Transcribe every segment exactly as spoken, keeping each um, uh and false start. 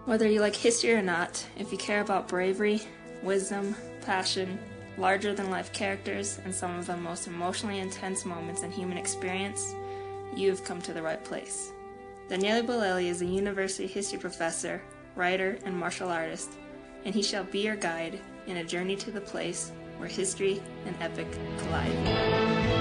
Whether you like history or not, if you care about bravery, wisdom, passion, larger-than-life characters, and some of the most emotionally intense moments in human experience, you've come to the right place. Daniele Bolelli is a university history professor, writer, and martial artist, and he shall be your guide in a journey to the place where history and epic collide.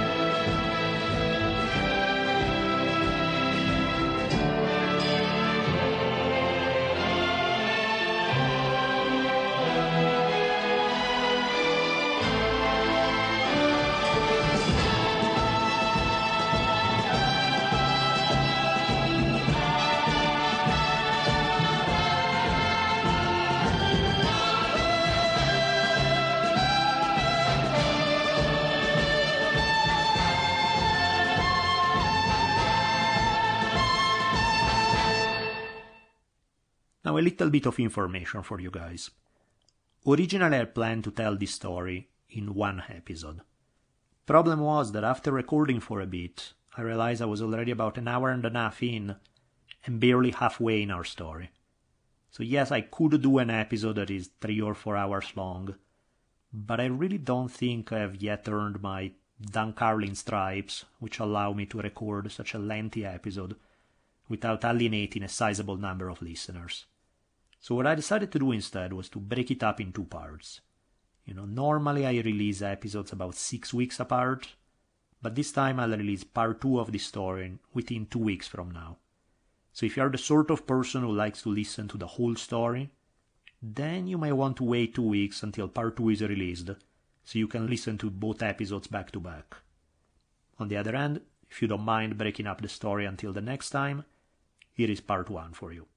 Now a little bit of information for you guys. Originally I planned to tell this story in one episode. Problem was that after recording for a bit, I realized I was already about an hour and a half in, and barely halfway in our story. So yes, I could do an episode that is three or four hours long, but I really don't think I have yet earned my Dan Carlin stripes, which allow me to record such a lengthy episode without alienating a sizable number of listeners. So what I decided to do instead was to break it up in two parts. You know, normally I release episodes about six weeks apart, but this time I'll release part two of this story within two weeks from now. So if you're the sort of person who likes to listen to the whole story, then you may want to wait two weeks until part two is released, so you can listen to both episodes back to back. On the other hand, if you don't mind breaking up the story until the next time, here is part one for you.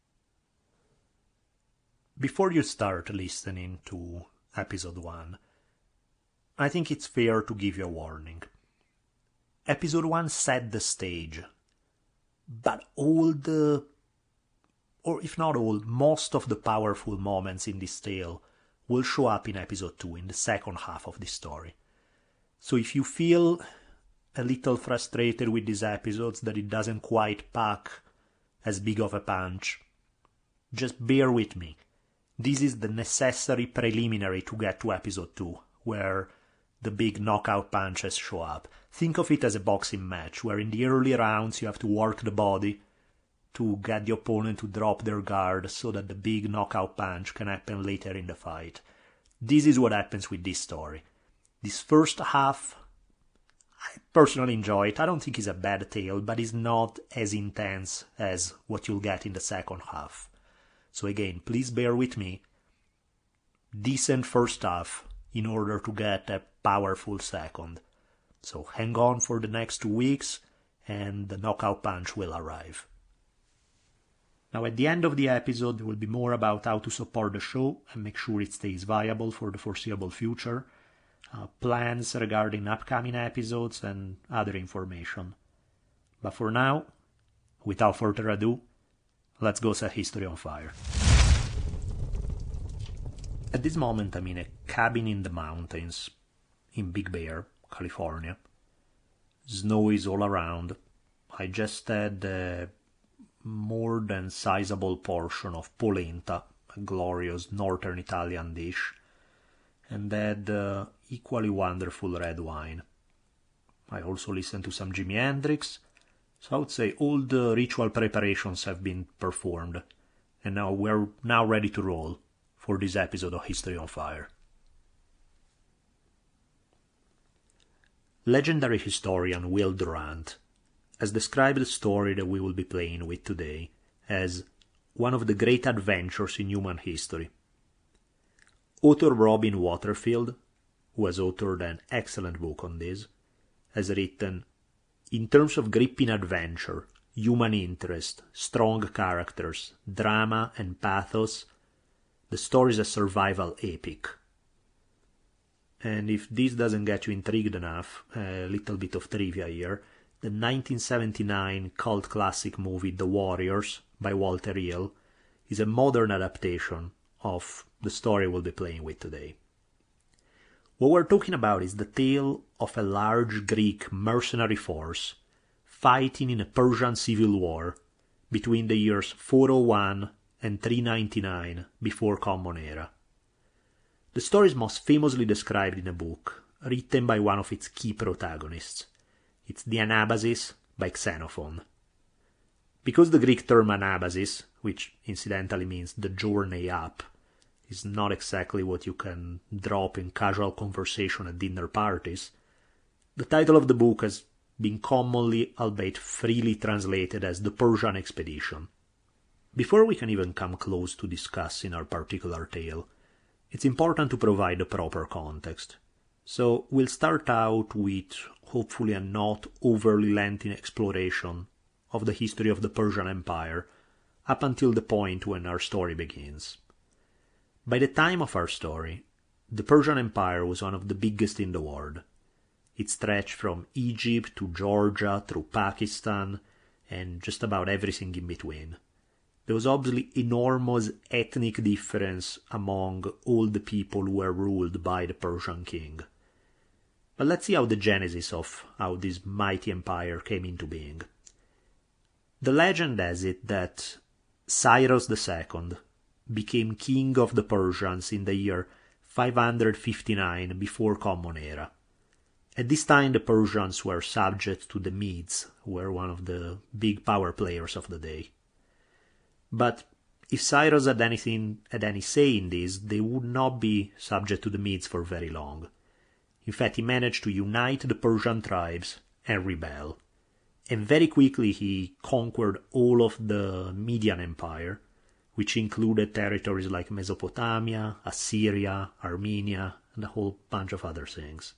Before you start listening to episode one, I think it's fair to give you a warning. Episode one set the stage, but all the, or if not all, most of the powerful moments in this tale will show up in episode two, in the second half of this story. So if you feel a little frustrated with these episodes, that it doesn't quite pack as big of a punch, just bear with me. This is the necessary preliminary to get to episode two, where the big knockout punches show up. Think of it as a boxing match, where in the early rounds you have to work the body to get the opponent to drop their guard so that the big knockout punch can happen later in the fight. This is what happens with this story. This first half, I personally enjoy it. I don't think it's a bad tale, but it's not as intense as what you'll get in the second half. So again, please bear with me. Decent first half in order to get a powerful second. So hang on for the next two weeks and the knockout punch will arrive. Now at the end of the episode there will be more about how to support the show and make sure it stays viable for the foreseeable future, uh, plans regarding upcoming episodes and other information. But for now, without further ado, let's go set history on fire. At this moment I'm in a cabin in the mountains in Big Bear, California. Snow is all around. I just had a more than sizable portion of polenta, a glorious northern Italian dish, and had uh, equally wonderful red wine. I also listened to some Jimi Hendrix. So I would say all the ritual preparations have been performed, and now we're now ready to roll for this episode of History on Fire. Legendary historian Will Durant has described the story that we will be playing with today as one of the great adventures in human history. Author Robin Waterfield, who has authored an excellent book on this, has written, "In terms of gripping adventure, human interest, strong characters, drama and pathos, the story is a survival epic." And if this doesn't get you intrigued enough, a little bit of trivia here, the nineteen seventy-nine cult classic movie The Warriors by Walter Hill is a modern adaptation of the story we'll be playing with today. What we're talking about is the tale of a large Greek mercenary force fighting in a Persian civil war between the years four oh one and three ninety-nine before Common Era. The story is most famously described in a book written by one of its key protagonists. It's the Anabasis by Xenophon. Because the Greek term Anabasis, which incidentally means the journey up, is not exactly what you can drop in casual conversation at dinner parties, the title of the book has been commonly, albeit freely, translated as The Persian Expedition. Before we can even come close to discussing our particular tale, it's important to provide the proper context. So we'll start out with hopefully a not overly lengthy exploration of the history of the Persian Empire up until the point when our story begins. By the time of our story, the Persian Empire was one of the biggest in the world. It stretched from Egypt to Georgia through Pakistan and just about everything in between. There was obviously enormous ethnic difference among all the people who were ruled by the Persian king. But let's see how the genesis of how this mighty empire came into being. The legend has it that Cyrus the Second became king of the Persians in the year five hundred fifty-nine before Common Era. At this time the Persians were subject to the Medes, who were one of the big power players of the day. But if Cyrus had anything had any say in this, they would not be subject to the Medes for very long. In fact, he managed to unite the Persian tribes and rebel. And very quickly he conquered all of the Median Empire, which included territories like Mesopotamia, Assyria, Armenia, and a whole bunch of other things.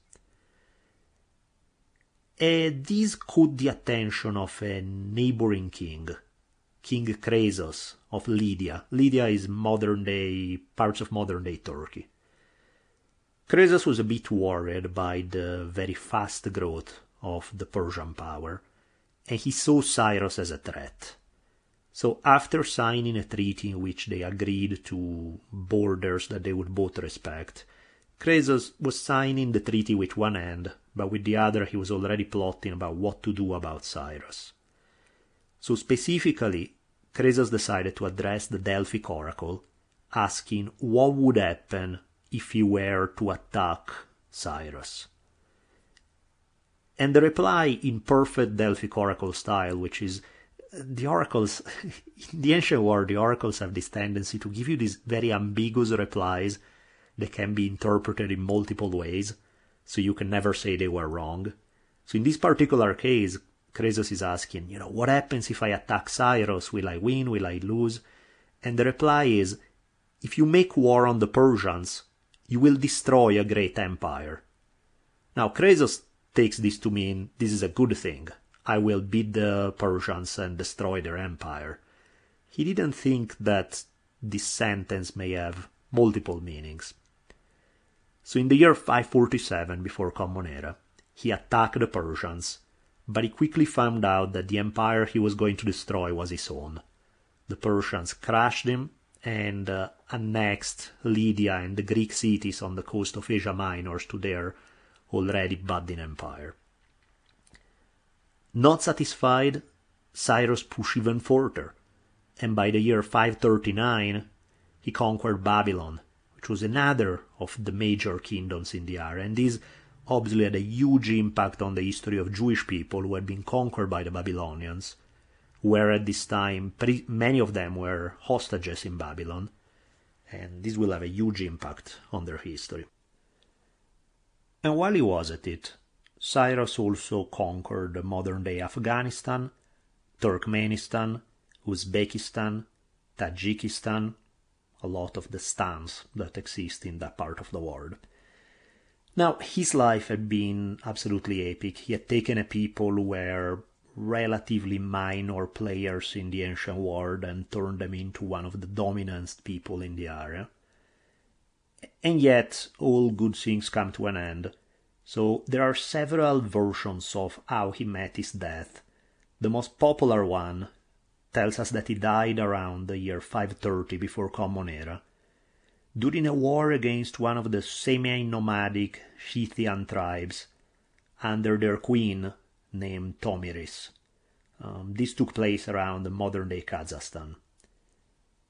And this caught the attention of a neighboring king, King Croesus of Lydia. Lydia is modern-day, parts of modern-day Turkey. Croesus was a bit worried by the very fast growth of the Persian power, and he saw Cyrus as a threat. So after signing a treaty in which they agreed to borders that they would both respect, Croesus was signing the treaty with one hand, but with the other he was already plotting about what to do about Cyrus. So specifically, Croesus decided to address the Delphic oracle, asking what would happen if he were to attack Cyrus. And the reply, in perfect Delphic oracle style, which is, the oracles, in the ancient world, the oracles have this tendency to give you these very ambiguous replies that can be interpreted in multiple ways, so you can never say they were wrong. So in this particular case, Croesus is asking, you know, what happens if I attack Cyrus? Will I win? Will I lose? And the reply is, if you make war on the Persians, you will destroy a great empire. Now, Croesus takes this to mean this is a good thing. I will beat the Persians and destroy their empire. He didn't think that this sentence may have multiple meanings. So in the year five forty-seven before Common Era, he attacked the Persians, but he quickly found out that the empire he was going to destroy was his own. The Persians crushed him and uh, annexed Lydia and the Greek cities on the coast of Asia Minor to their already budding empire. Not satisfied, Cyrus pushed even further, and by the year five thirty-nine he conquered Babylon, which was another of the major kingdoms in the area, and this obviously had a huge impact on the history of Jewish people who had been conquered by the Babylonians, where at this time pre- many of them were hostages in Babylon, and this will have a huge impact on their history. And while he was at it, Cyrus also conquered modern-day Afghanistan, Turkmenistan, Uzbekistan, Tajikistan, a lot of the stans that exist in that part of the world. Now, his life had been absolutely epic. He had taken a people who were relatively minor players in the ancient world and turned them into one of the dominant people in the area. And yet, all good things come to an end. So there are several versions of how he met his death. The most popular one tells us that he died around the year five thirty before Common Era, during a war against one of the semi-nomadic Scythian tribes under their queen named Tomiris. Um, this took place around modern-day Kazakhstan.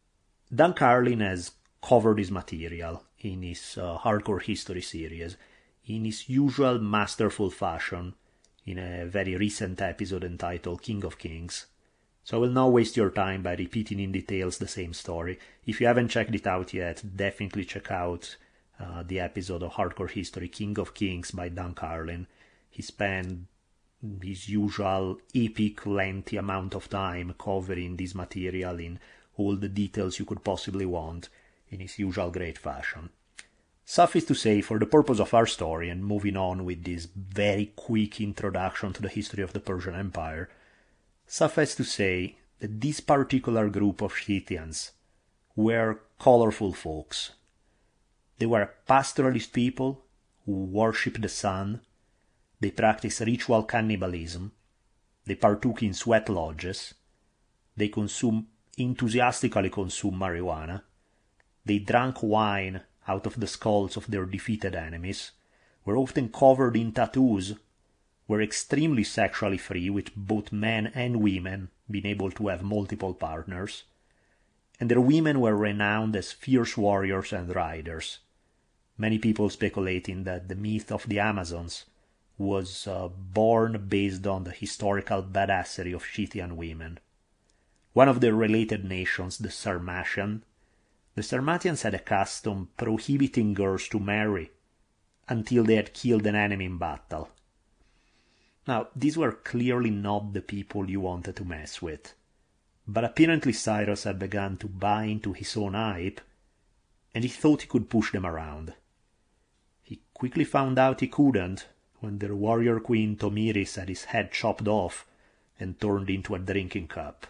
Dan Carlin has covered his material in his uh, Hardcore History series in his usual masterful fashion in a very recent episode entitled King of Kings. So I will not waste your time by repeating in details the same story. If you haven't checked it out yet, definitely check out uh, the episode of Hardcore History King of Kings by Dan Carlin. He spent his usual epic lengthy amount of time covering this material in all the details you could possibly want in his usual great fashion. Suffice to say, for the purpose of our story and moving on with this very quick introduction to the history of the Persian Empire, suffice to say that this particular group of Scythians were colorful folks. They were pastoralist people who worshipped the sun. They practiced ritual cannibalism. They partook in sweat lodges. They consumed, enthusiastically consumed marijuana. They drank wine out of the skulls of their defeated enemies, were often covered in tattoos, were extremely sexually free, with both men and women being able to have multiple partners, and their women were renowned as fierce warriors and riders. Many people speculating that the myth of the Amazons was uh, born based on the historical badassery of Scythian women. One of the related nations, the Sarmatian, the Sarmatians had a custom prohibiting girls to marry until they had killed an enemy in battle. Now, these were clearly not the people you wanted to mess with, but apparently Cyrus had begun to buy into his own hype, and he thought he could push them around. He quickly found out he couldn't when their warrior queen Tomiris had his head chopped off and turned into a drinking cup.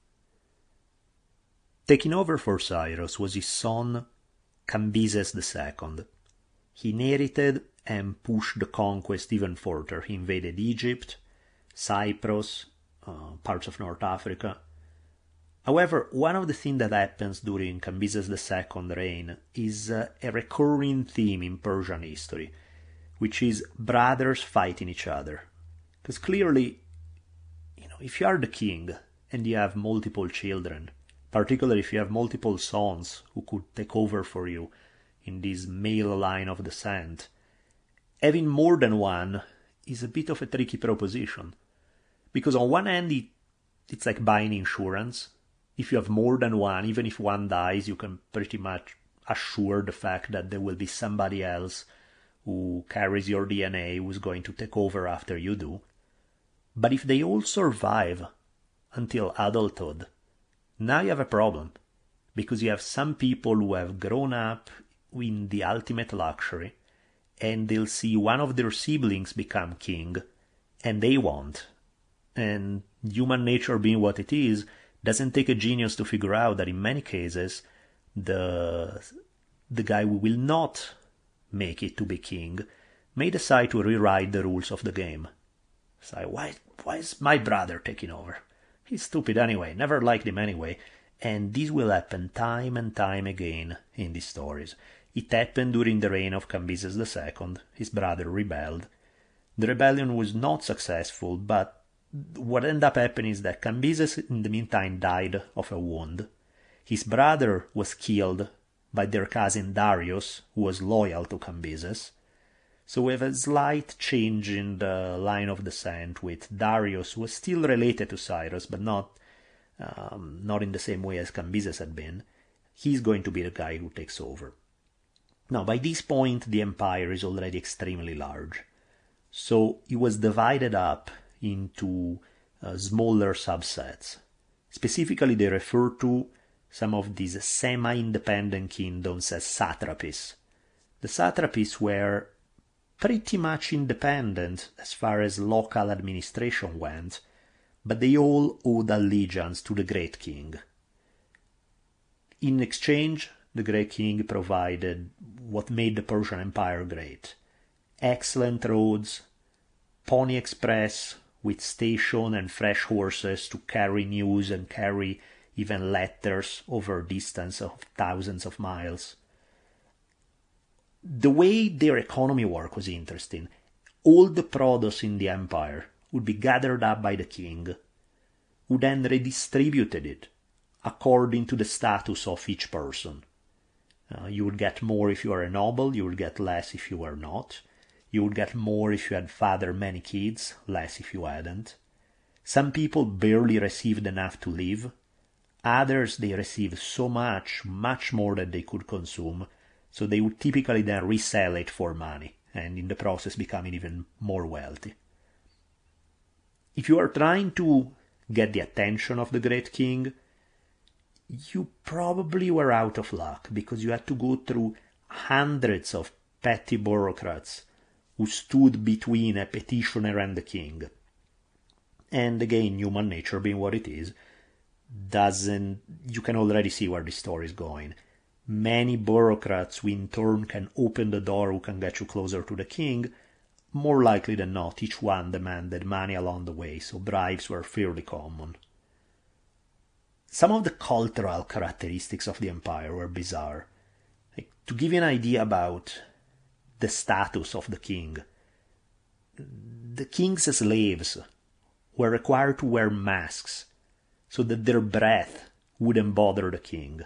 Taking over for Cyrus was his son Cambyses the Second. He inherited and pushed the conquest even further. He invaded Egypt, Cyprus, uh, parts of North Africa. However, one of the things that happens during Cambyses the Second's reign is uh, a recurring theme in Persian history, which is brothers fighting each other. Because clearly, you know, if you are the king and you have multiple children, particularly if you have multiple sons who could take over for you in this male line of descent, having more than one is a bit of a tricky proposition. Because on one hand, it, it's like buying insurance. If you have more than one, even if one dies, you can pretty much assure the fact that there will be somebody else who carries your D N A who's going to take over after you do. But if they all survive until adulthood, now you have a problem, because you have some people who have grown up in the ultimate luxury, and they'll see one of their siblings become king, and they won't. And human nature being what it is, doesn't take a genius to figure out that in many cases, the the guy who will not make it to be king may decide to rewrite the rules of the game. Say, why, why is my brother taking over? He's stupid anyway, never liked him anyway, and this will happen time and time again in these stories. It happened during the reign of Cambyses the Second. His brother rebelled. The rebellion was not successful, but what ended up happening is that Cambyses in the meantime died of a wound. His brother was killed by their cousin Darius, who was loyal to Cambyses. So we have a slight change in the line of descent, with Darius, who was still related to Cyrus, but not um, not in the same way as Cambyses had been. He's going to be the guy who takes over. Now, by this point, the empire is already extremely large. So it was divided up into uh, smaller subsets. Specifically, they refer to some of these semi-independent kingdoms as satrapies. The satrapies were pretty much independent as far as local administration went, but they all owed allegiance to the great king. In exchange, the great king provided what made the Persian Empire great: excellent roads, Pony Express with station and fresh horses to carry news and carry even letters over a distance of thousands of miles. The way their economy worked was interesting. All the produce in the empire would be gathered up by the king, who then redistributed it according to the status of each person. Uh, you would get more if you are a noble, you would get less if you were not. You would get more if you had fathered many kids, less if you hadn't. Some people barely received enough to live. Others, they received so much, much more than they could consume, so they would typically then resell it for money, and in the process becoming even more wealthy. If you are trying to get the attention of the great king, you probably were out of luck, because you had to go through hundreds of petty bureaucrats who stood between a petitioner and the king. And again, human nature being what it is, doesn't, you can already see where this story is going. Many bureaucrats who in turn can open the door, who can get you closer to the king, more likely than not, each one demanded money along the way, so bribes were fairly common. Some of the cultural characteristics of the empire were bizarre. Like, to give you an idea about the status of the king, the king's slaves were required to wear masks so that their breath wouldn't bother the king.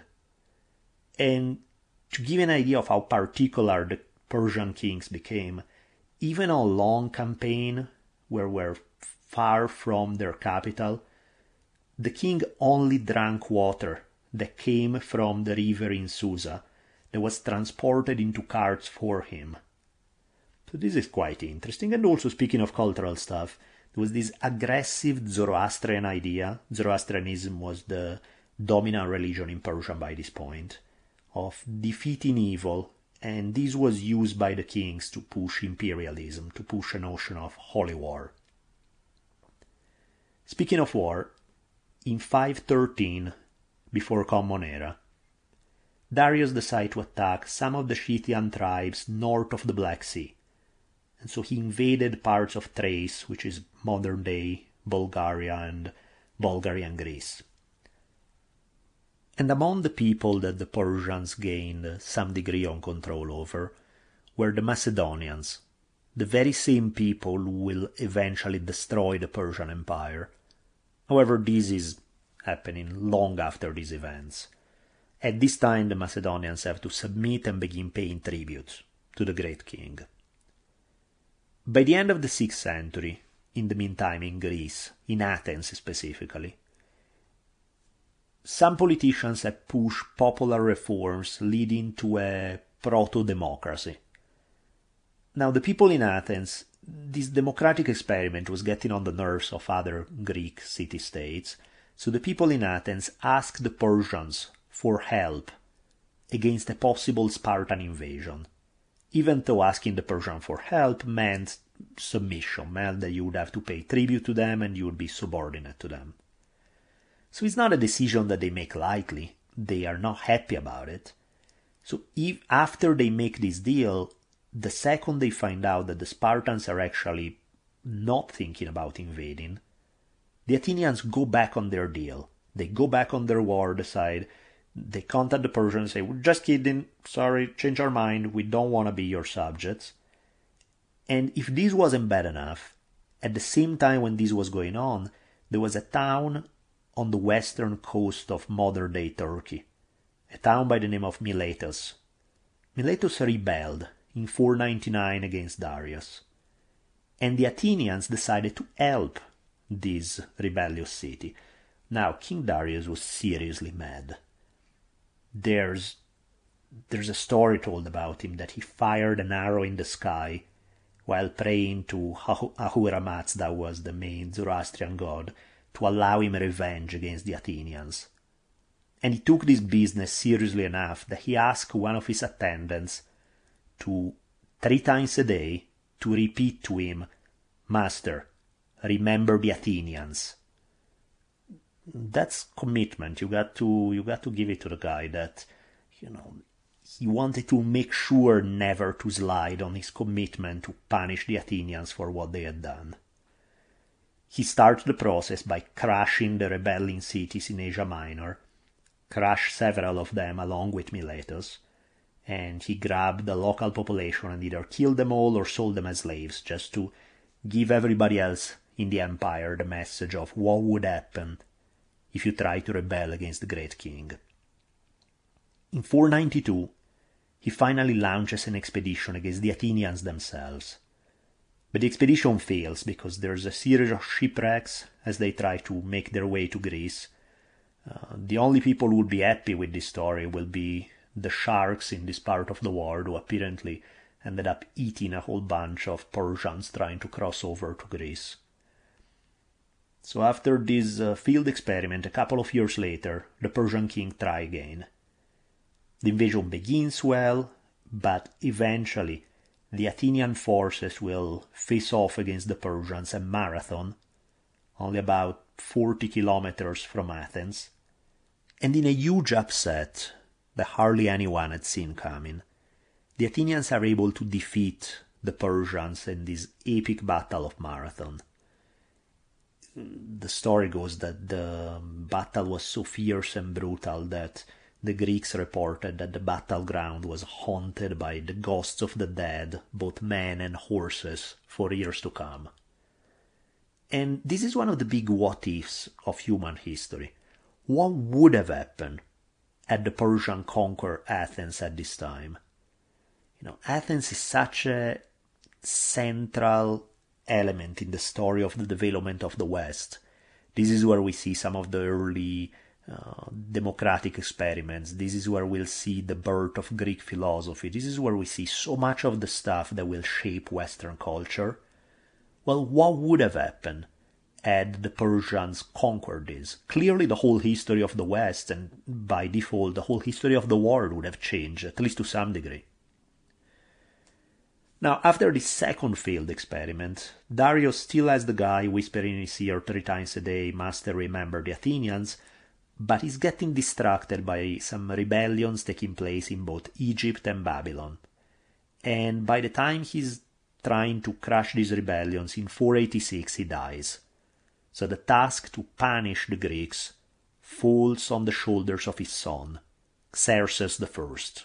And to give you an idea of how particular the Persian kings became, even on long campaign where were far from their capital, the king only drank water that came from the river in Susa, that was transported into carts for him. So this is quite interesting. And also, speaking of cultural stuff, there was this aggressive Zoroastrian idea. Zoroastrianism was the dominant religion in Persia by this point, of defeating evil, and this was used by the kings to push imperialism, to push a notion of holy war. Speaking of war, in five thirteen, before Common Era, Darius decided to attack some of the Scythian tribes north of the Black Sea, and so he invaded parts of Thrace, which is modern-day Bulgaria and Bulgarian Greece. And among the people that the Persians gained some degree of control over were the Macedonians, the very same people who will eventually destroy the Persian Empire. However, this is happening long after these events. At this time, the Macedonians have to submit and begin paying tribute to the great king. By the end of the sixth century, in the meantime in Greece, in Athens specifically, some politicians have pushed popular reforms leading to a proto-democracy. Now, the people in Athens, this democratic experiment was getting on the nerves of other Greek city-states, so the people in Athens asked the Persians for help against a possible Spartan invasion, even though asking the Persian for help meant submission, meant that you would have to pay tribute to them and you would be subordinate to them. So it's not a decision that they make lightly. They are not happy about it. So if after they make this deal, the second they find out that the Spartans are actually not thinking about invading, the Athenians go back on their deal. They go back on their war, decide, they contact the Persians and say, we're just kidding, sorry, change our mind, we don't want to be your subjects. And if this wasn't bad enough, at the same time when this was going on, there was a town on the western coast of modern-day Turkey, a town by the name of Miletus. Miletus rebelled in four ninety-nine against Darius, and the Athenians decided to help this rebellious city. Now, King Darius was seriously mad. There's, there's a story told about him that he fired an arrow in the sky while praying to Ahura Mazda, was the main Zoroastrian god, to allow him revenge against the Athenians. And he took this business seriously enough that he asked one of his attendants to, three times a day, to repeat to him, Master, remember the Athenians. That's commitment. You got to, you got to give it to the guy that, you know, he wanted to make sure never to slide on his commitment to punish the Athenians for what they had done. He started the process by crushing the rebelling cities in Asia Minor, crushed several of them along with Miletus, and he grabbed the local population and either killed them all or sold them as slaves, just to give everybody else in the empire the message of what would happen if you try to rebel against the great king. In four ninety-two, he finally launches an expedition against the Athenians themselves. But the expedition fails because there's a series of shipwrecks as they try to make their way to Greece. Uh, the only people who will be happy with this story will be the sharks in this part of the world, who apparently ended up eating a whole bunch of Persians trying to cross over to Greece. So after this uh, field experiment, a couple of years later, the Persian king tries again. The invasion begins well, but eventually the Athenian forces will face off against the Persians at Marathon, only about forty kilometers from Athens, and in a huge upset that hardly anyone had seen coming, the Athenians are able to defeat the Persians in this epic battle of Marathon. The story goes that the battle was so fierce and brutal that the Greeks reported that the battleground was haunted by the ghosts of the dead, both men and horses, for years to come. And this is one of the big what-ifs of human history. What would have happened had the Persian conquered Athens at this time? You know, Athens is such a central element in the story of the development of the West. This is where we see some of the early uh, democratic experiments. This is where we'll see the birth of Greek philosophy. This is where we see so much of the stuff that will shape Western culture. Well, what would have happened had the Persians conquered this? Clearly the whole history of the West, and by default the whole history of the world, would have changed, at least to some degree. Now, after this second failed experiment, Darius still has the guy whispering in his ear three times a day, "Master, remember the Athenians," but he's getting distracted by some rebellions taking place in both Egypt and Babylon. And by the time he's trying to crush these rebellions, in four eighty-six he dies. So the task to punish the Greeks falls on the shoulders of his son, Xerxes the First.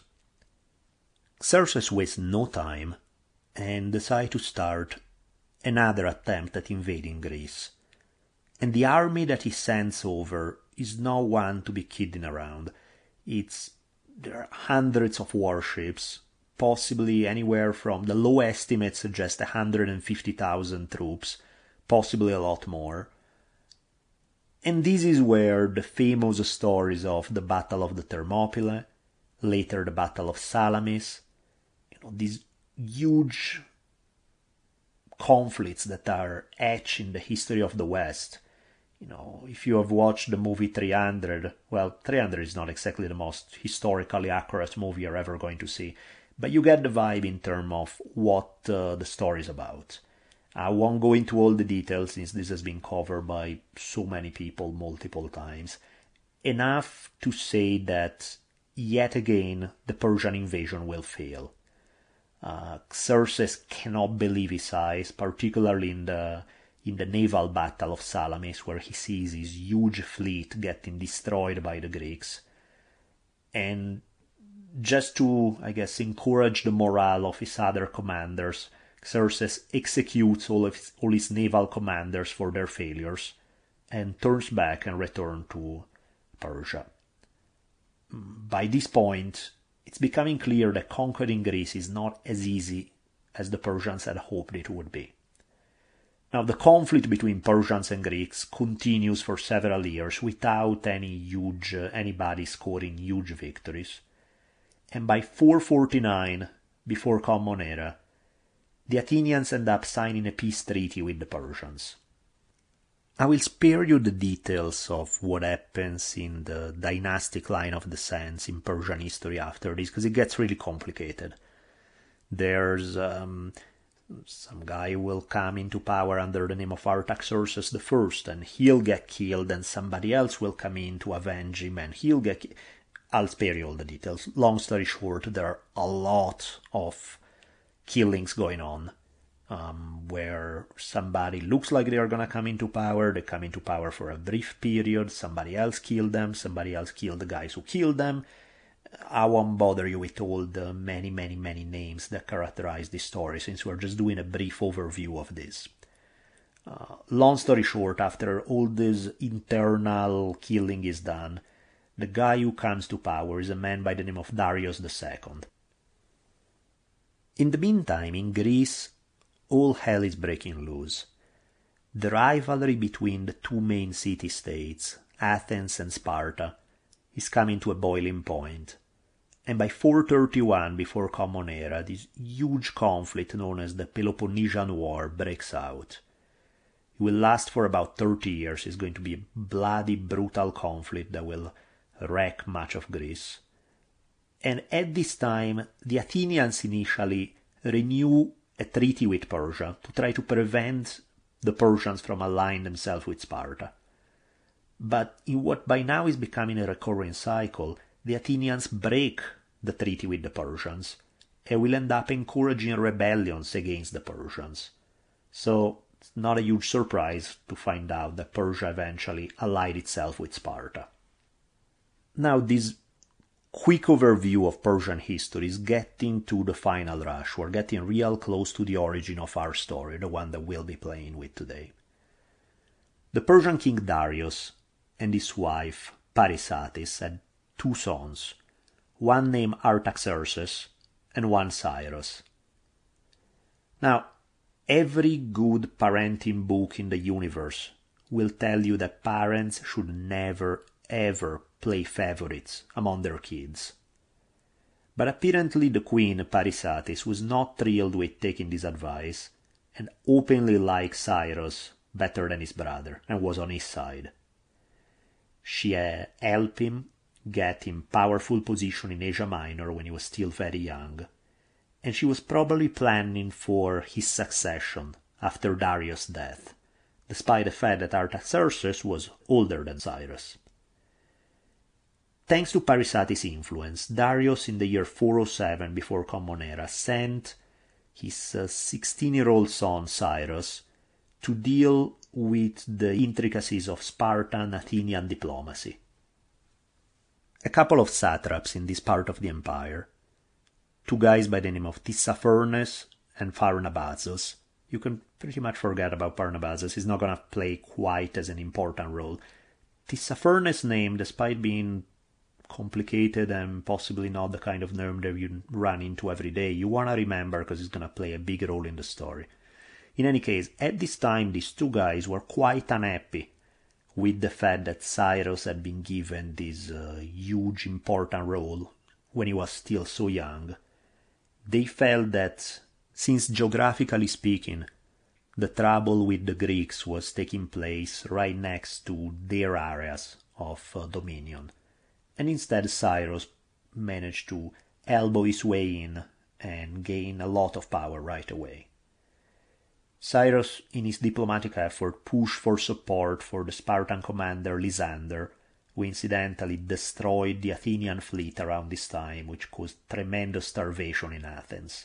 Xerxes wastes no time and decides to start another attempt at invading Greece. And the army that he sends over is not one to be kidding around. It's there are hundreds of warships, possibly anywhere from, the low estimates suggest one hundred fifty thousand troops, possibly a lot more. And this is where the famous stories of the Battle of the Thermopylae, later the Battle of Salamis, you know, these huge conflicts that are etched in the history of the West. You know, if you have watched the movie three hundred, well, three hundred is not exactly the most historically accurate movie you're ever going to see, but you get the vibe in terms of what uh, the story is about. I won't go into all the details since this has been covered by so many people multiple times. Enough to say that, yet again, the Persian invasion will fail. Uh, Xerxes cannot believe his eyes, particularly in the in the naval battle of Salamis, where he sees his huge fleet getting destroyed by the Greeks. And just to, I guess, encourage the morale of his other commanders, Xerxes executes all of his, all his naval commanders for their failures, and turns back and returns to Persia. By this point, it's becoming clear that conquering Greece is not as easy as the Persians had hoped it would be. Now, the conflict between Persians and Greeks continues for several years without any huge, uh, anybody scoring huge victories. And by four forty-nine, before Common Era, the Athenians end up signing a peace treaty with the Persians. I will spare you the details of what happens in the dynastic line of descent in Persian history after this, because it gets really complicated. There's um, some guy who will come into power under the name of Artaxerxes the First, and he'll get killed, and somebody else will come in to avenge him, and he'll get killed. I'll spare you all the details. Long story short, there are a lot of killings going on, um, where somebody looks like they are going to come into power, they come into power for a brief period, somebody else killed them, somebody else killed the guys who killed them. I won't bother you with all the many, many, many names that characterize this story, since we're just doing a brief overview of this. Uh, long story short, after all this internal killing is done, the guy who comes to power is a man by the name of Darius the Second. In the meantime, in Greece, all hell is breaking loose. The rivalry between the two main city-states, Athens and Sparta, is coming to a boiling point, and by four thirty-one before Common Era, this huge conflict known as the Peloponnesian War breaks out. It will last for about thirty years. It's going to be a bloody, brutal conflict that will wreck much of Greece. And at this time, the Athenians initially renew a treaty with Persia to try to prevent the Persians from aligning themselves with Sparta. But in what by now is becoming a recurring cycle, the Athenians break the treaty with the Persians and will end up encouraging rebellions against the Persians. So it's not a huge surprise to find out that Persia eventually allied itself with Sparta. Now this quick overview of Persian history is getting to the final rush. We're getting real close to the origin of our story, the one that we'll be playing with today. The Persian king Darius and his wife Parysatis had two sons, one named Artaxerxes and one Cyrus. Now, every good parenting book in the universe will tell you that parents should never, ever play favorites among their kids. But apparently the queen Parysatis was not thrilled with taking this advice and openly liked Cyrus better than his brother and was on his side. She uh, helped him get in powerful position in Asia Minor when he was still very young, and she was probably planning for his succession after Darius' death, despite the fact that Artaxerxes was older than Cyrus. Thanks to Parysatis' influence, Darius in the year four oh seven before Common Era sent his sixteen-year-old son Cyrus to deal with the intricacies of Spartan Athenian diplomacy. A couple of satraps in this part of the empire, two guys by the name of Tissaphernes and Pharnabazus. You can pretty much forget about Pharnabazus, he's not going to play quite as an important role. Tissaphernes' name, despite being complicated and possibly not the kind of name that you run into every day, you want to remember because it's going to play a big role in the story. In any case, at this time these two guys were quite unhappy with the fact that Cyrus had been given this uh, huge important role when he was still so young. They felt that, since geographically speaking, the trouble with the Greeks was taking place right next to their areas of uh, dominion, and instead Cyrus managed to elbow his way in and gain a lot of power right away. Cyrus, in his diplomatic effort, pushed for support for the Spartan commander Lysander, who incidentally destroyed the Athenian fleet around this time, which caused tremendous starvation in Athens.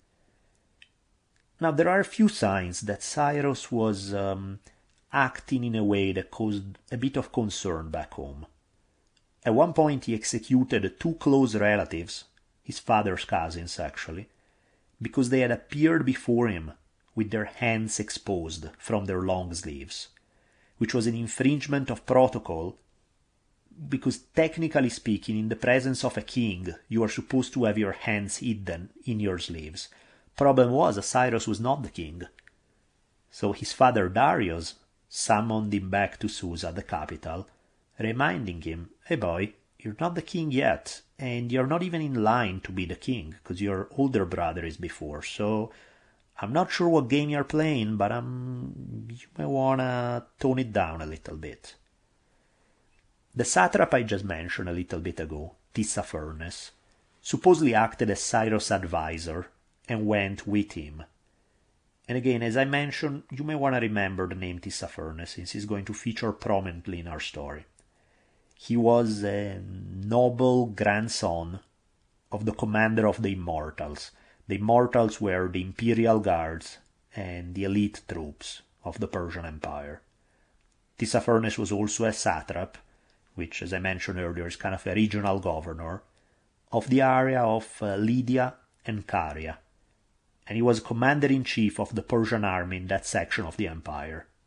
Now, there are a few signs that Cyrus was um, acting in a way that caused a bit of concern back home. At one point he executed two close relatives, his father's cousins actually, because they had appeared before him with their hands exposed from their long sleeves, which was an infringement of protocol, because technically speaking, in the presence of a king, you are supposed to have your hands hidden in your sleeves. Problem was, Cyrus was not the king. So his father Darius summoned him back to Susa, the capital, reminding him, "Hey boy, you're not the king yet, and you're not even in line to be the king, because your older brother is before, so I'm not sure what game you're playing, but um, you may wanna tone it down a little bit." The satrap I just mentioned a little bit ago, Tissaphernes, supposedly acted as Cyrus' advisor and went with him. And again, as I mentioned, you may want to remember the name Tissaphernes, since he's going to feature prominently in our story. He was a noble grandson of the commander of the Immortals. The Immortals were the imperial guards and the elite troops of the Persian Empire. Tissaphernes was also a satrap, which, as I mentioned earlier, is kind of a regional governor, of the area of uh, Lydia and Caria, and he was commander-in-chief of the Persian army in that section of the empire,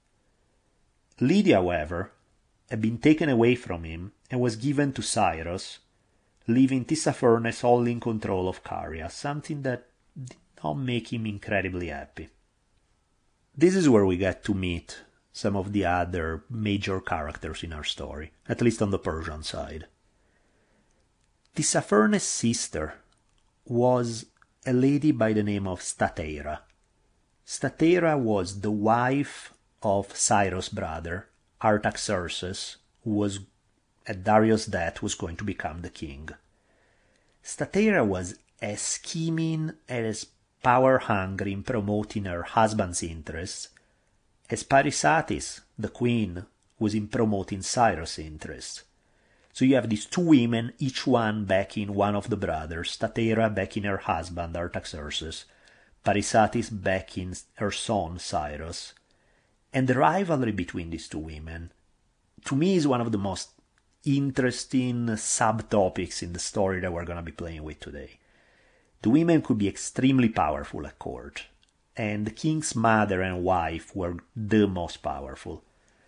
Lydia, however, had been taken away from him and was given to Cyrus, leaving Tissaphernes all in control of Caria, something that did not make him incredibly happy. This is where we get to meet some of the other major characters in our story, at least on the Persian side. Tissaphernes' sister was a lady by the name of Stateira. Stateira was the wife of Cyrus' brother, Artaxerxes, who was, at Darius' death, was going to become the king. Stateira was as scheming and as power-hungry in promoting her husband's interests as Parysatis, the queen, was in promoting Cyrus' interests. So you have these two women, each one backing one of the brothers, Stateira backing her husband Artaxerxes, Parysatis backing her son Cyrus. And the rivalry between these two women, to me, is one of the most interesting subtopics in the story that we're going to be playing with today. The women could be extremely powerful at court, and the king's mother and wife were the most powerful.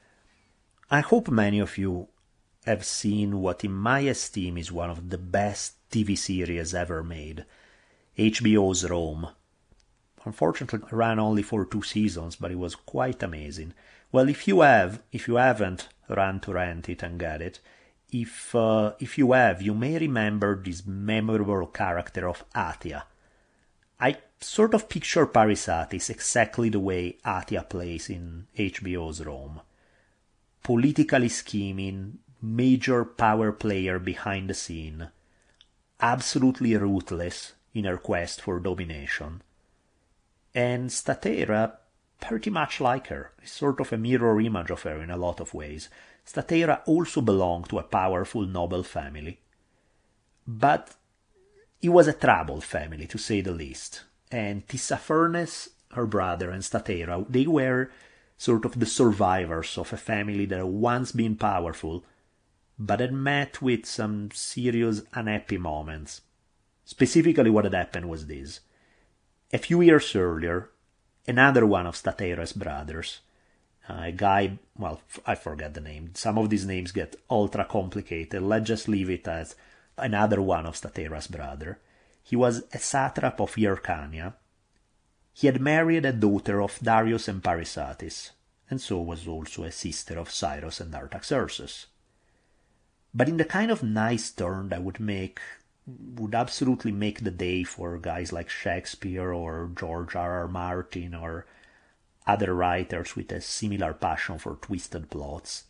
I hope many of you have seen what in my esteem is one of the best T V series ever made, H B O's Rome. Unfortunately, it ran only for two seasons, but it was quite amazing. Well, if you have, if you haven't, run to rent it and get it. If uh, if you have, you may remember this memorable character of Atia. I sort of picture Parysatis exactly the way Atia plays in H B O's Rome. Politically scheming, major power player behind the scene, absolutely ruthless in her quest for domination. And Stateira, pretty much like her, is sort of a mirror image of her in a lot of ways. Stateira also belonged to a powerful noble family. But it was a troubled family, to say the least. And Tissaphernes, her brother, and Stateira, they were sort of the survivors of a family that had once been powerful, but had met with some serious unhappy moments. Specifically, what had happened was this. A few years earlier, another one of Stateira's brothers, uh, a guy, well, I forget the name. Some of these names get ultra complicated. Let's just leave it as another one of Stateira's brother. He was a satrap of Hyrcania. He had married a daughter of Darius and Parysatis, and so was also a sister of Cyrus and Artaxerxes. But in the kind of nice turn that would make would absolutely make the day for guys like Shakespeare or George R. R. Martin or other writers with a similar passion for twisted plots.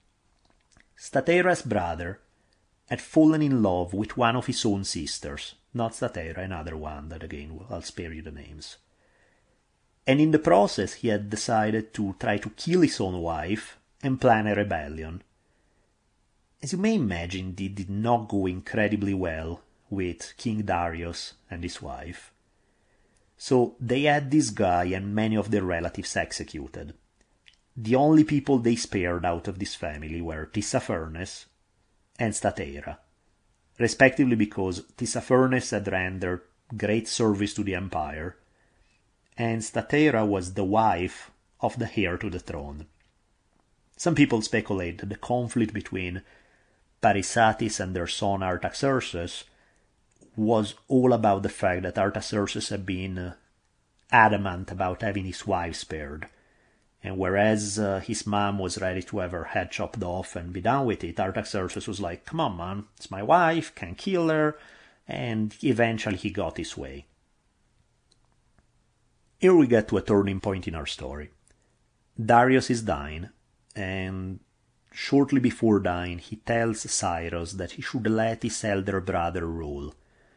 Stateira's brother had fallen in love with one of his own sisters, not Stateira, another one that again I'll spare you the names. And in the process he had decided to try to kill his own wife and plan a rebellion. As you may imagine, it did not go incredibly well with King Darius and his wife. So they had this guy and many of their relatives executed. The only people they spared out of this family were Tissaphernes and Stateira, respectively because Tissaphernes had rendered great service to the empire, and Stateira was the wife of the heir to the throne. Some people speculate that the conflict between Parysatis and their son Artaxerxes was all about the fact that Artaxerxes had been uh, adamant about having his wife spared, and whereas uh, his mom was ready to have her head chopped off and be done with it, Artaxerxes was like, come on man, it's my wife, can't kill her, and eventually he got his way. Here we get to a turning point in our story. Darius is dying, and shortly before dying he tells Cyrus that he should let his elder brother rule.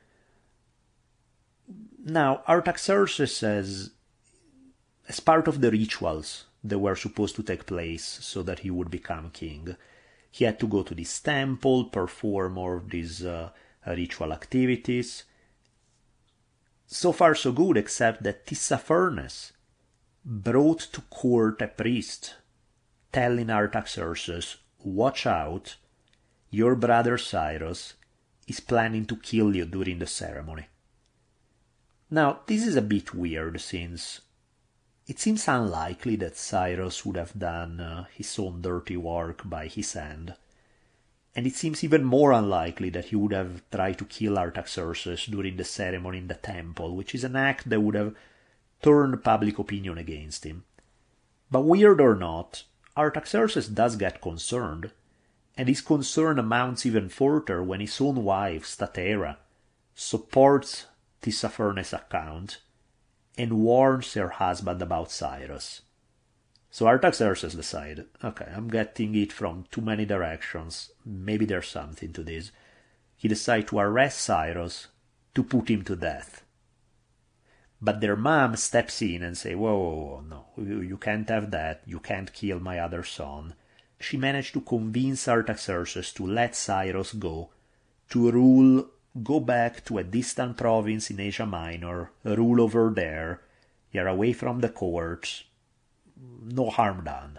Now, Artaxerxes says, as part of the rituals that were supposed to take place so that he would become king, he had to go to this temple, perform all of these uh, ritual activities. So far so good, except that Tissaphernes brought to court a priest telling Artaxerxes, watch out, your brother Cyrus is planning to kill you during the ceremony. Now, this is a bit weird since it seems unlikely that Cyrus would have done uh, his own dirty work by his hand. And it seems even more unlikely that he would have tried to kill Artaxerxes during the ceremony in the temple, which is an act that would have turned public opinion against him. But weird or not, Artaxerxes does get concerned, and his concern amounts even further when his own wife, Statera, supports Tissaphernes' account and warns her husband about Cyrus. So Artaxerxes decided, okay, I'm getting it from too many directions, maybe there's something to this. He decided to arrest Cyrus, to put him to death. But their mom steps in and says, whoa, whoa, whoa, no, you, you can't have that, you can't kill my other son. She managed to convince Artaxerxes to let Cyrus go, to rule, go back to a distant province in Asia Minor, rule over there, you're away from the court, no harm done.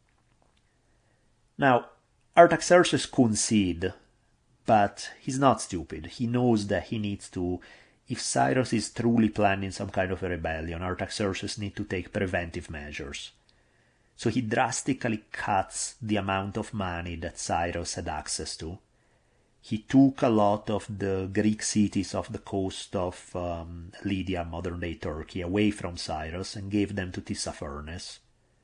Now, Artaxerxes concede, but he's not stupid. He knows that he needs to, if Cyrus is truly planning some kind of a rebellion, Artaxerxes needs to take preventive measures. So he drastically cuts the amount of money that Cyrus had access to. He took a lot of the Greek cities off the coast of um, Lydia, modern-day Turkey, away from Cyrus and gave them to Tissaphernes.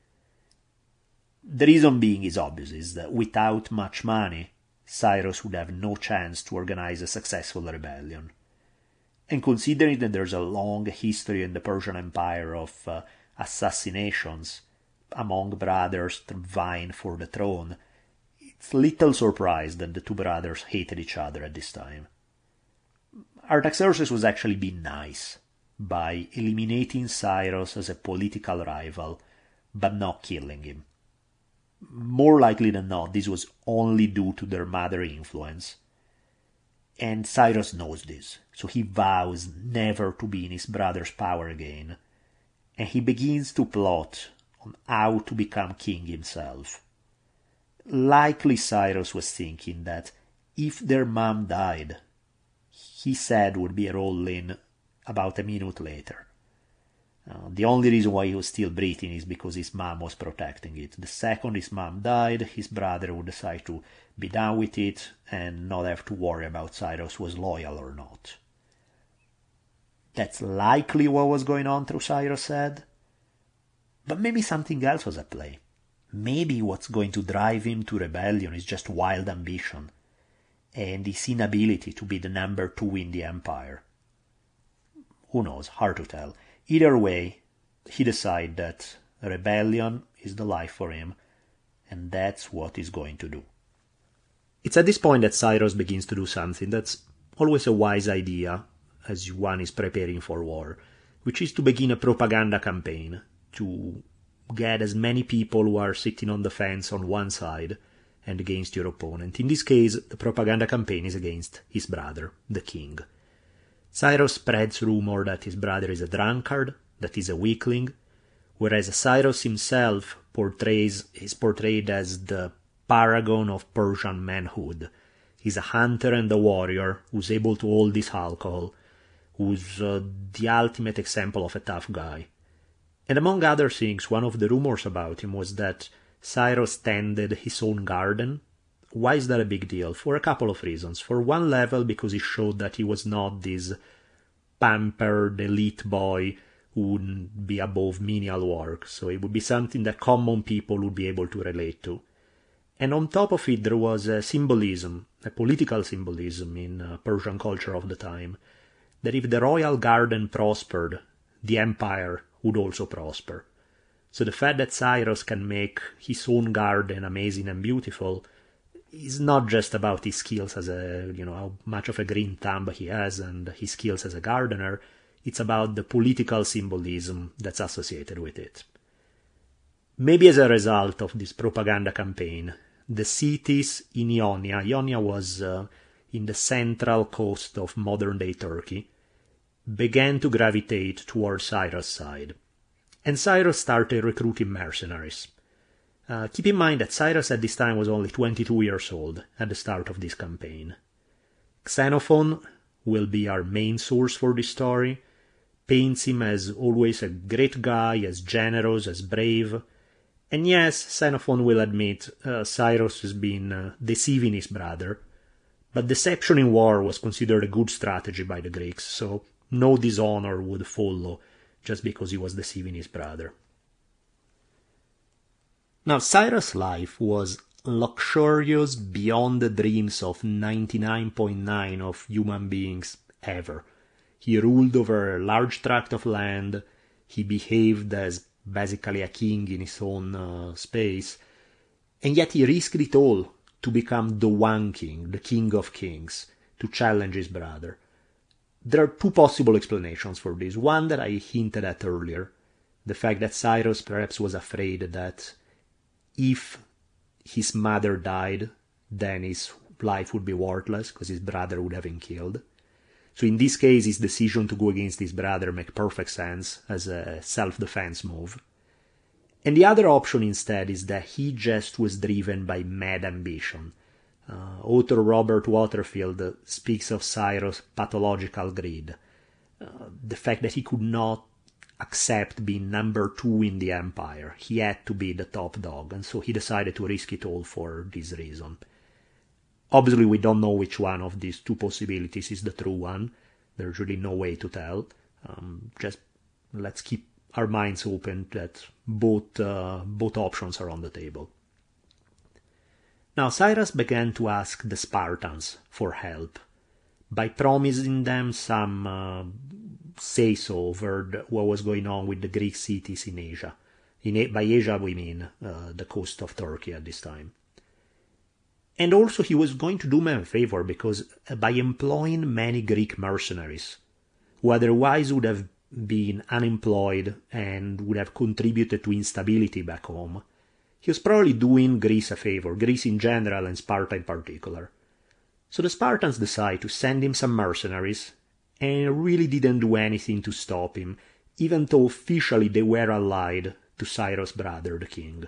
The reason being is obvious, is that without much money, Cyrus would have no chance to organize a successful rebellion. And considering that there's a long history in the Persian Empire of uh, assassinations among brothers vying for the throne, it's little surprise that the two brothers hated each other at this time. Artaxerxes was actually being nice by eliminating Cyrus as a political rival, but not killing him. More likely than not, this was only due to their mother influence. And Cyrus knows this, so he vows never to be in his brother's power again, and he begins to plot on how to become king himself. Likely Cyrus was thinking that if their mom died, his head would be rolled in about a minute later. Uh, the only reason why he was still breathing is because his mom was protecting it. The second his mom died, his brother would decide to be done with it and not have to worry about Cyrus was loyal or not. That's likely what was going on through Cyrus' head. But maybe something else was at play. Maybe what's going to drive him to rebellion is just wild ambition and his inability to be the number two in the empire. Who knows, hard to tell. Either way, he decided that rebellion is the life for him, and that's what he's going to do. It's at this point that Cyrus begins to do something that's always a wise idea as one is preparing for war, which is to begin a propaganda campaign to get as many people who are sitting on the fence on one side and against your opponent. In this case, the propaganda campaign is against his brother, the king. Cyrus spreads rumor that his brother is a drunkard, that he's a weakling, whereas Cyrus himself portrays is portrayed as the paragon of Persian manhood. He's a hunter and a warrior who's able to hold his alcohol, who's uh, the ultimate example of a tough guy. And among other things, one of the rumors about him was that Cyrus tended his own garden. Why is that a big deal? For a couple of reasons. For one level, because he showed that he was not this pampered elite boy who wouldn't be above menial work, so it would be something that common people would be able to relate to. And on top of it, there was a symbolism, a political symbolism in uh, Persian culture of the time, that if the royal garden prospered, the empire would also prosper. So the fact that Cyrus can make his own garden amazing and beautiful is not just about his skills as a, you know, how much of a green thumb he has and his skills as a gardener. It's about the political symbolism that's associated with it. Maybe as a result of this propaganda campaign, the cities in Ionia, Ionia was uh, in the central coast of modern-day Turkey, began to gravitate towards Cyrus' side. And Cyrus started recruiting mercenaries. Uh, keep in mind that Cyrus at this time was only twenty-two years old at the start of this campaign. Xenophon will be our main source for this story, paints him as always a great guy, as generous, as brave. And yes, Xenophon will admit uh, Cyrus has been uh, deceiving his brother, but deception in war was considered a good strategy by the Greeks, so no dishonor would follow just because he was deceiving his brother. Now, Cyrus' life was luxurious beyond the dreams of ninety-nine point nine of human beings ever. He ruled over a large tract of land, he behaved as basically a king in his own uh, space, and yet he risked it all to become the one king, the king of kings, to challenge his brother. There are two possible explanations for this. One that I hinted at earlier, the fact that Cyrus perhaps was afraid that if his mother died, then his life would be worthless because his brother would have been killed. So in this case, his decision to go against his brother makes perfect sense as a self-defense move. And the other option instead is that he just was driven by mad ambition. Uh, author Robert Waterfield speaks of Cyrus' pathological greed, uh, the fact that he could not accept being number two in the empire. He had to be the top dog, and so he decided to risk it all for this reason. Obviously, we don't know which one of these two possibilities is the true one. There's really no way to tell. Um, just let's keep our minds open that both uh, both options are on the table. Now, Cyrus began to ask the Spartans for help by promising them some uh, say-so over the, what was going on with the Greek cities in Asia. In a, by Asia, we mean uh, the coast of Turkey at this time. And also he was going to do them a favor because by employing many Greek mercenaries, who otherwise would have been unemployed and would have contributed to instability back home, he was probably doing Greece a favor, Greece in general and Sparta in particular. So the Spartans decided to send him some mercenaries, and really didn't do anything to stop him, even though officially they were allied to Cyrus' brother, the king.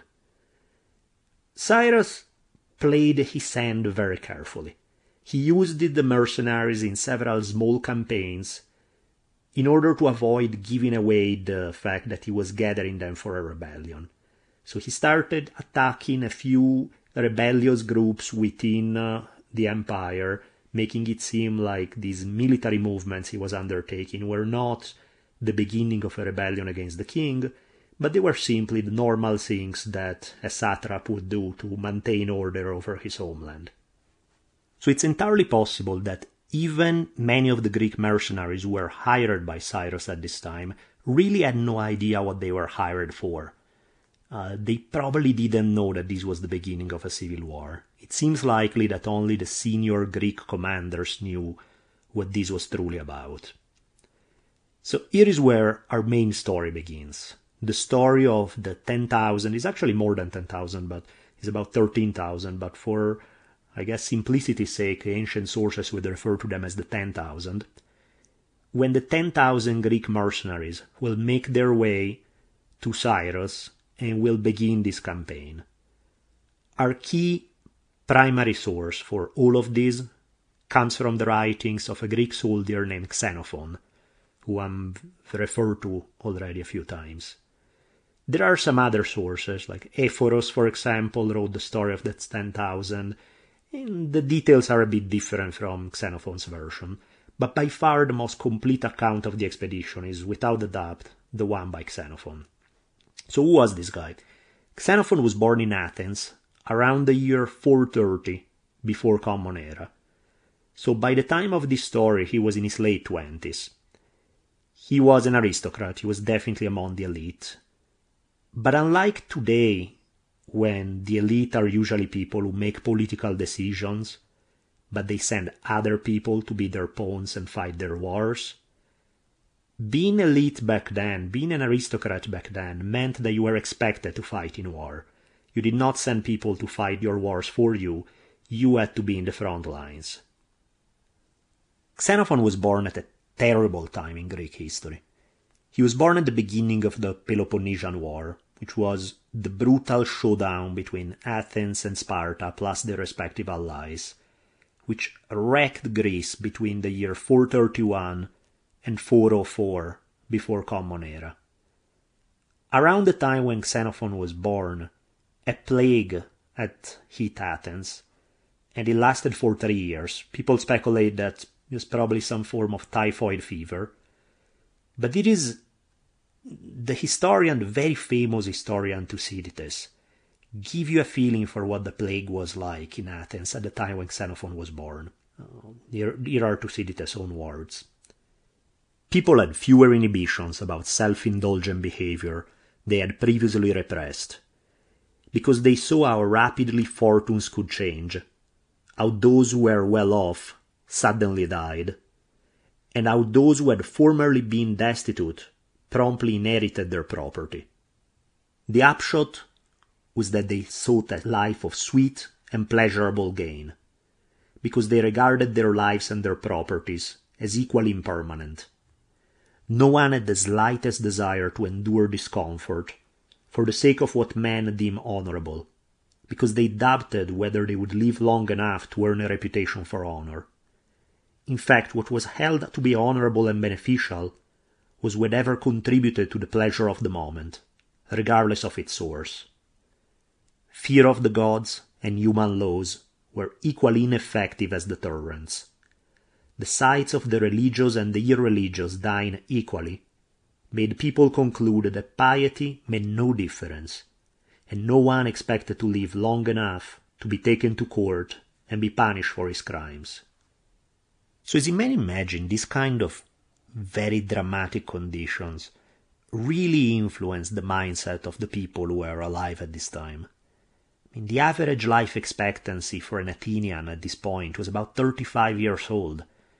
Cyrus played his hand very carefully. He used the mercenaries in several small campaigns in order to avoid giving away the fact that he was gathering them for a rebellion. So he started attacking a few rebellious groups within uh, the empire, making it seem like these military movements he was undertaking were not the beginning of a rebellion against the king, but they were simply the normal things that a satrap would do to maintain order over his homeland. So it's entirely possible that even many of the Greek mercenaries who were hired by Cyrus at this time really had no idea what they were hired for. Uh, they probably didn't know that this was the beginning of a civil war. It seems likely that only the senior Greek commanders knew what this was truly about. So here is where our main story begins. The story of the ten thousand is actually more than ten thousand, but it's about thirteen thousand, but for, I guess, simplicity's sake, ancient sources would refer to them as the ten thousand. When the ten thousand Greek mercenaries will make their way to Cyrus and will begin this campaign. Our key primary source for all of this comes from the writings of a Greek soldier named Xenophon, who I'm referred to already a few times. There are some other sources, like Ephoros, for example, wrote the story of that ten thousand, and the details are a bit different from Xenophon's version, but by far the most complete account of the expedition is, without a doubt, the one by Xenophon. So who was this guy? Xenophon was born in Athens around the year four thirty before Common Era. So by the time of this story he was in his late twenties. He was an aristocrat, he was definitely among the elite. But unlike today, when the elite are usually people who make political decisions, but they send other people to be their pawns and fight their wars, being elite back then, being an aristocrat back then, meant that you were expected to fight in war. You did not send people to fight your wars for you, you had to be in the front lines. Xenophon was born at a terrible time in Greek history. He was born at the beginning of the Peloponnesian War, which was the brutal showdown between Athens and Sparta plus their respective allies, which wrecked Greece between the year four thirty-one and four oh four before Common Era. Around the time when Xenophon was born, a plague had hit Athens, and it lasted for three years. People speculate that it was probably some form of typhoid fever. But it is the historian, the very famous historian Thucydides, give you a feeling for what the plague was like in Athens at the time when Xenophon was born. Uh, here, here are Thucydides' own words. People had fewer inhibitions about self-indulgent behavior they had previously repressed, because they saw how rapidly fortunes could change, how those who were well off suddenly died, and how those who had formerly been destitute promptly inherited their property. The upshot was that they sought a life of sweet and pleasurable gain, because they regarded their lives and their properties as equally impermanent. No one had the slightest desire to endure discomfort for the sake of what men deem honorable, because they doubted whether they would live long enough to earn a reputation for honor. In fact, what was held to be honorable and beneficial was whatever contributed to the pleasure of the moment, regardless of its source. Fear of the gods and human laws were equally ineffective as deterrents. The sights of the religious and the irreligious dying equally made people conclude that piety made no difference, and no one expected to live long enough to be taken to court and be punished for his crimes. So as you may imagine, this kind of very dramatic conditions really influenced the mindset of the people who were alive at this time. I mean, the average life expectancy for an Athenian at this point was about thirty-five years old.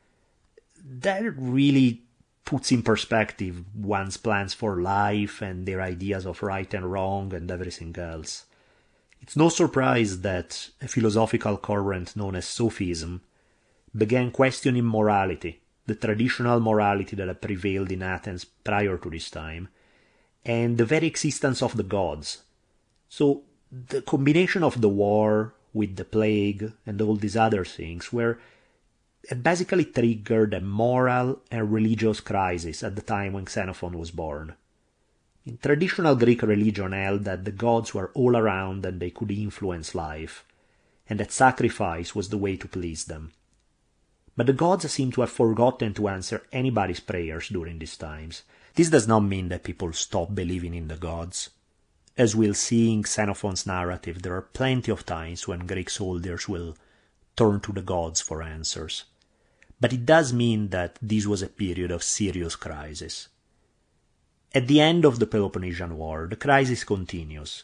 That really puts in perspective one's plans for life and their ideas of right and wrong and everything else. It's no surprise that a philosophical current known as Sophism began questioning morality, the traditional morality that had prevailed in Athens prior to this time, and the very existence of the gods. So the combination of the war with the plague and all these other things were it basically triggered a moral and religious crisis at the time when Xenophon was born. In traditional Greek religion held that the gods were all around and they could influence life, and that sacrifice was the way to please them. But the gods seem to have forgotten to answer anybody's prayers during these times. This does not mean that people stop believing in the gods. As we'll see in Xenophon's narrative, there are plenty of times when Greek soldiers will turn to the gods for answers. But it does mean that this was a period of serious crisis. At the end of the Peloponnesian War, the crisis continues.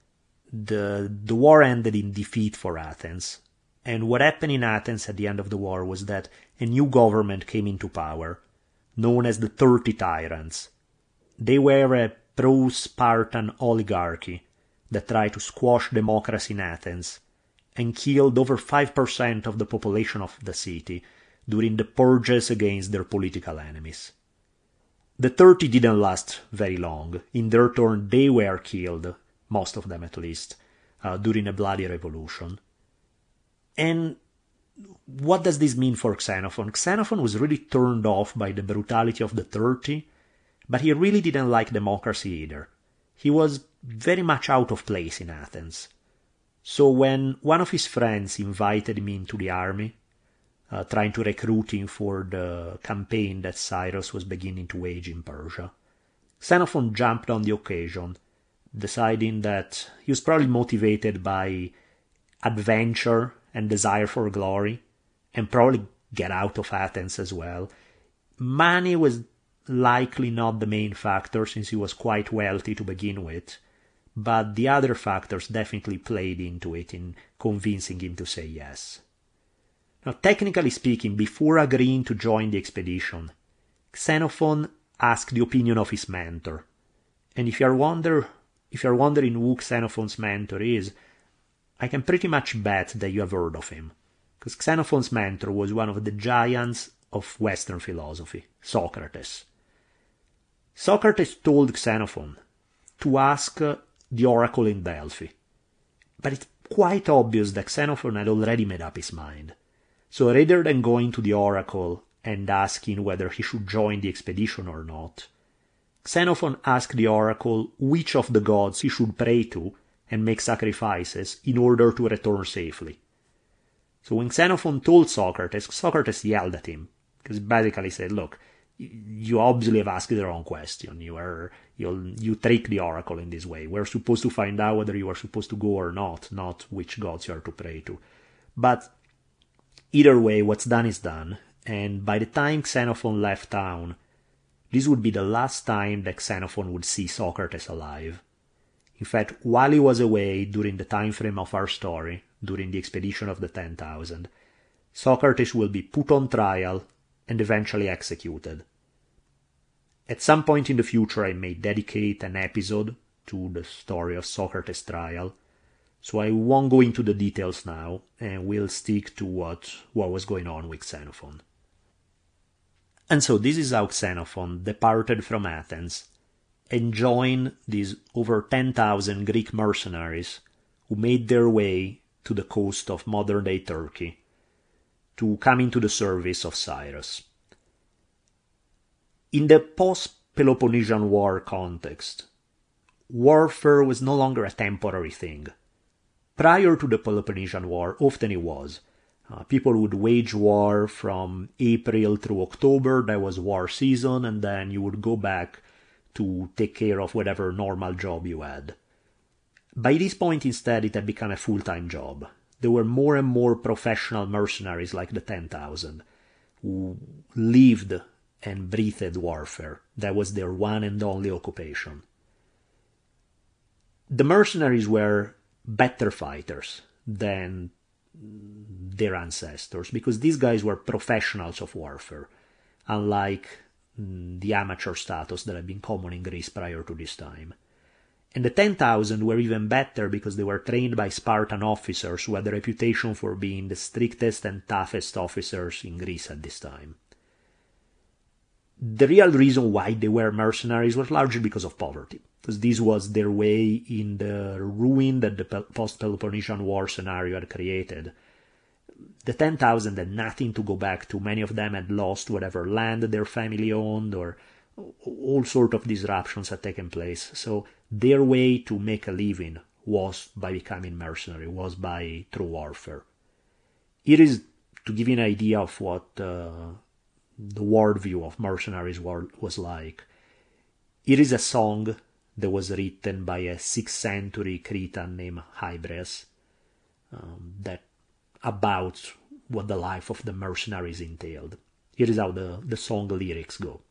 The, the war ended in defeat for Athens, and what happened in Athens at the end of the war was that a new government came into power, known as the Thirty Tyrants. They were a pro-Spartan oligarchy that tried to squash democracy in Athens and killed over five percent of the population of the city during the purges against their political enemies. The thirty didn't last very long. In their turn, they were killed, most of them at least, uh, during a bloody revolution. And what does this mean for Xenophon? Xenophon was really turned off by the brutality of the thirty, but he really didn't like democracy either. He was very much out of place in Athens. So when one of his friends invited him into the army, Uh, trying to recruit him for the campaign that Cyrus was beginning to wage in Persia, Xenophon jumped on the occasion, deciding that he was probably motivated by adventure and desire for glory, and probably get out of Athens as well. Money was likely not the main factor, since he was quite wealthy to begin with, but the other factors definitely played into it in convincing him to say yes. Now, technically speaking, before agreeing to join the expedition, Xenophon asked the opinion of his mentor. And if you're wonder, if you're wondering who Xenophon's mentor is, I can pretty much bet that you have heard of him, because Xenophon's mentor was one of the giants of Western philosophy, Socrates. Socrates told Xenophon to ask the oracle in Delphi, but it's quite obvious that Xenophon had already made up his mind. So rather than going to the oracle and asking whether he should join the expedition or not, Xenophon asked the oracle which of the gods he should pray to and make sacrifices in order to return safely. So when Xenophon told Socrates, Socrates yelled at him, because he basically said, look, you obviously have asked the wrong question. You are you you trick the oracle in this way. We're supposed to find out whether you are supposed to go or not, not which gods you are to pray to. But either way, what's done is done, and by the time Xenophon left town, this would be the last time that Xenophon would see Socrates alive. In fact, while he was away during the time frame of our story, during the expedition of the ten thousand, Socrates will be put on trial and eventually executed. At some point in the future I may dedicate an episode to the story of Socrates' trial, so I won't go into the details now, and will stick to what, what was going on with Xenophon. And so this is how Xenophon departed from Athens and joined these over ten thousand Greek mercenaries who made their way to the coast of modern-day Turkey to come into the service of Cyrus. In the post-Peloponnesian War context, warfare was no longer a temporary thing. Prior to the Peloponnesian War, often it was. Uh, people would wage war from April through October, that was war season, and then you would go back to take care of whatever normal job you had. By this point, instead, it had become a full-time job. There were more and more professional mercenaries like the ten thousand, who lived and breathed warfare. That was their one and only occupation. The mercenaries were better fighters than their ancestors, because these guys were professionals of warfare, unlike the amateur status that had been common in Greece prior to this time. And the ten thousand were even better because they were trained by Spartan officers who had a reputation for being the strictest and toughest officers in Greece at this time. The real reason why they were mercenaries was largely because of poverty, because this was their way in the ruin that the post-Peloponnesian War scenario had created. The ten thousand had nothing to go back to. Many of them had lost whatever land their family owned, or all sorts of disruptions had taken place. So their way to make a living was by becoming mercenary, was by through warfare. It is, to give you an idea of what uh, the worldview of mercenaries was like, it is a song that was written by a sixth century Cretan named Hybreus, um, that about what the life of the mercenaries entailed. Here is how the, the song lyrics go.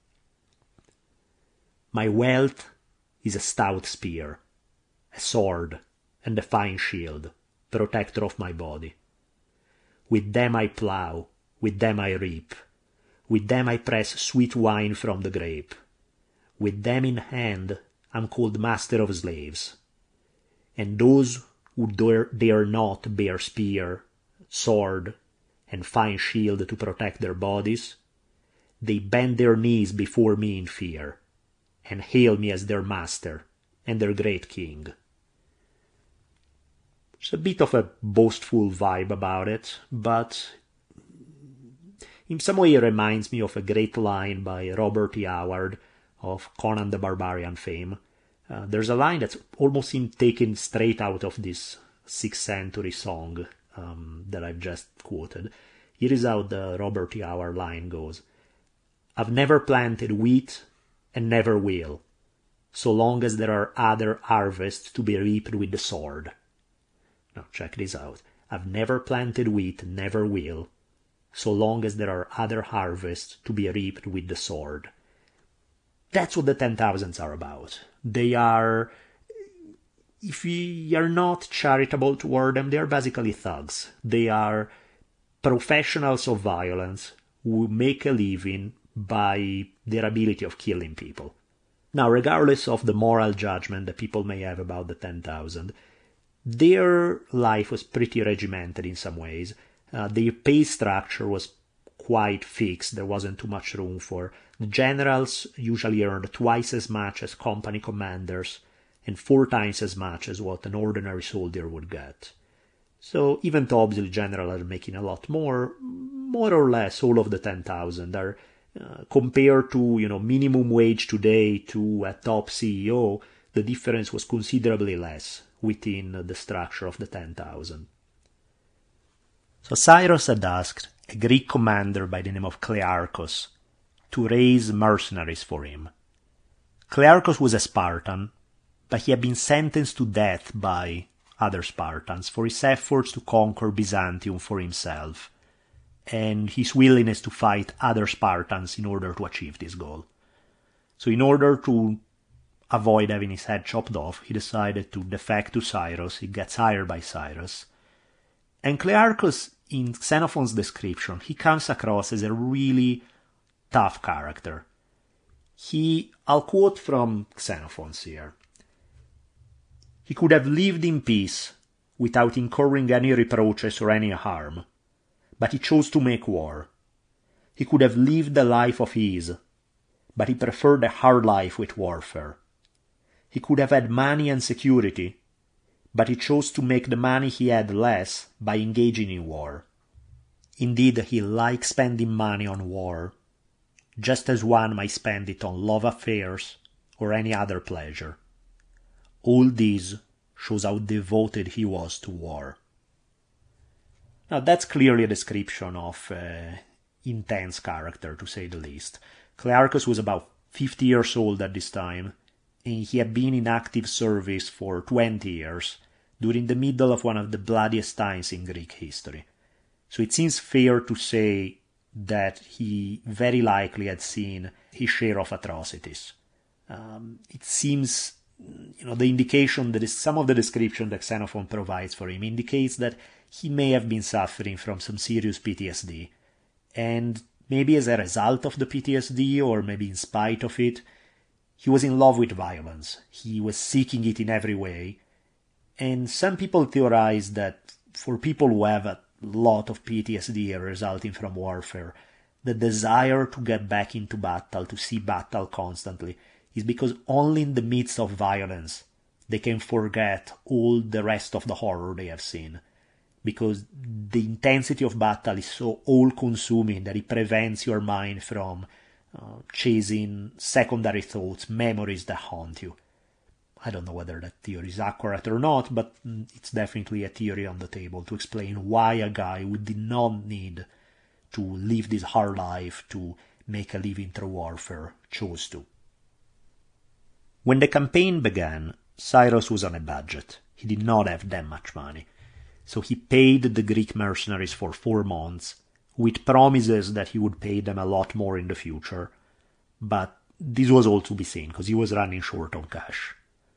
My wealth is a stout spear, a sword, and a fine shield, protector of my body. With them I plough, with them I reap, with them I press sweet wine from the grape. With them in hand I'm called master of slaves. And those who dare, dare not bear spear, sword, and fine shield to protect their bodies, they bend their knees before me in fear, and hail me as their master and their great king. There's a bit of a boastful vibe about it, but in some way it reminds me of a great line by Robert E. Howard of Conan the Barbarian fame. Uh, there's a line that's almost seemed taken straight out of this sixth century song um, that I've just quoted. Here is how the Robert E. Howard line goes. I've never planted wheat and never will, so long as there are other harvests to be reaped with the sword. Now check this out. I've never planted wheat, never will, so long as there are other harvests to be reaped with the sword. That's what the ten thousands are about. They are, if we are not charitable toward them, they are basically thugs. They are professionals of violence who make a living by their ability of killing people. Now, regardless of the moral judgment that people may have about the ten thousand, their life was pretty regimented in some ways. Uh, their pay structure was quite fixed. There wasn't too much room for. The generals usually earned twice as much as company commanders and four times as much as what an ordinary soldier would get. So even though obviously generals are making a lot more, more or less all of the ten thousand are Uh, compared to, you know, minimum wage today to a top C E O, the difference was considerably less within the structure of the ten thousand. So Cyrus had asked a Greek commander by the name of Clearchus to raise mercenaries for him. Clearchus was a Spartan, but he had been sentenced to death by other Spartans for his efforts to conquer Byzantium for himself, and his willingness to fight other Spartans in order to achieve this goal. So in order to avoid having his head chopped off, he decided to defect to Cyrus. He gets hired by Cyrus. And Clearchus, in Xenophon's description, he comes across as a really tough character. He, I'll quote from Xenophon's here. He could have lived in peace without incurring any reproaches or any harm, but he chose to make war. He could have lived a life of ease, but he preferred a hard life with warfare. He could have had money and security, but he chose to make the money he had less by engaging in war. Indeed, he liked spending money on war, just as one might spend it on love affairs or any other pleasure. All this shows how devoted he was to war. Now, that's clearly a description of an intense character, to say the least. Clearchus was about fifty years old at this time, and he had been in active service for twenty years, during the middle of one of the bloodiest times in Greek history. So it seems fair to say that he very likely had seen his share of atrocities. Um, it seems, you know, the indication that is, some of the description that Xenophon provides for him indicates that he may have been suffering from some serious P T S D, and maybe as a result of the P T S D, or maybe in spite of it, he was in love with violence. He was seeking it in every way, and some people theorize that for people who have a lot of P T S D resulting from warfare, the desire to get back into battle, to see battle constantly, is because only in the midst of violence they can forget all the rest of the horror they have seen. Because the intensity of battle is so all-consuming that it prevents your mind from uh, chasing secondary thoughts, memories that haunt you. I don't know whether that theory is accurate or not, but it's definitely a theory on the table to explain why a guy who did not need to live this hard life to make a living through warfare chose to. When the campaign began, Cyrus was on a budget. He did not have that much money. So he paid the Greek mercenaries for four months, with promises that he would pay them a lot more in the future. But this was all to be seen, because he was running short on cash.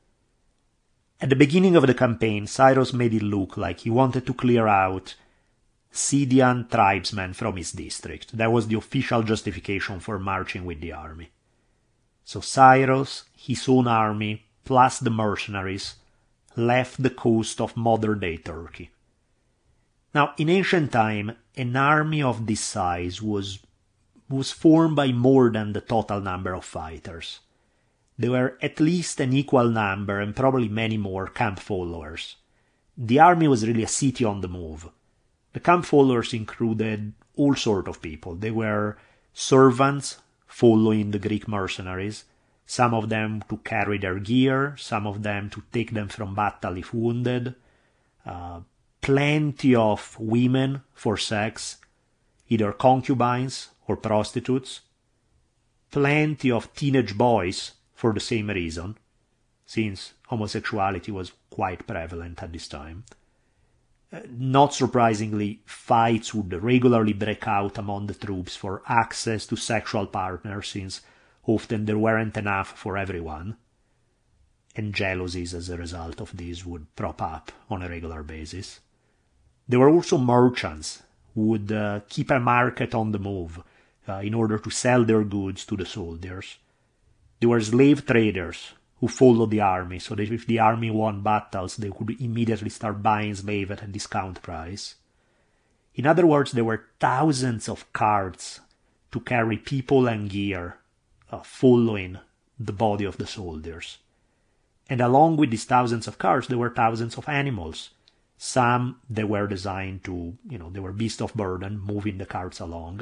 At the beginning of the campaign, Cyrus made it look like he wanted to clear out Scythian tribesmen from his district. That was the official justification for marching with the army. So Cyrus, his own army, plus the mercenaries, left the coast of modern-day Turkey. Now, in ancient time, an army of this size was, was formed by more than the total number of fighters. There were at least an equal number, and probably many more, camp followers. The army was really a city on the move. The camp followers included all sorts of people. They were servants following the Greek mercenaries, some of them to carry their gear, some of them to take them from battle if wounded, uh, plenty of women for sex, either concubines or prostitutes, plenty of teenage boys for the same reason, since homosexuality was quite prevalent at this time. Uh, not surprisingly, fights would regularly break out among the troops for access to sexual partners, since often there weren't enough for everyone, and jealousies as a result of this would prop up on a regular basis. There were also merchants who would uh, keep a market on the move uh, in order to sell their goods to the soldiers. There were slave traders who followed the army, so that if the army won battles, they could immediately start buying slaves at a discount price. In other words, there were thousands of carts to carry people and gear uh, following the body of the soldiers. And along with these thousands of carts, there were thousands of animals. Some, they were designed to, you know, they were beasts of burden, moving the carts along.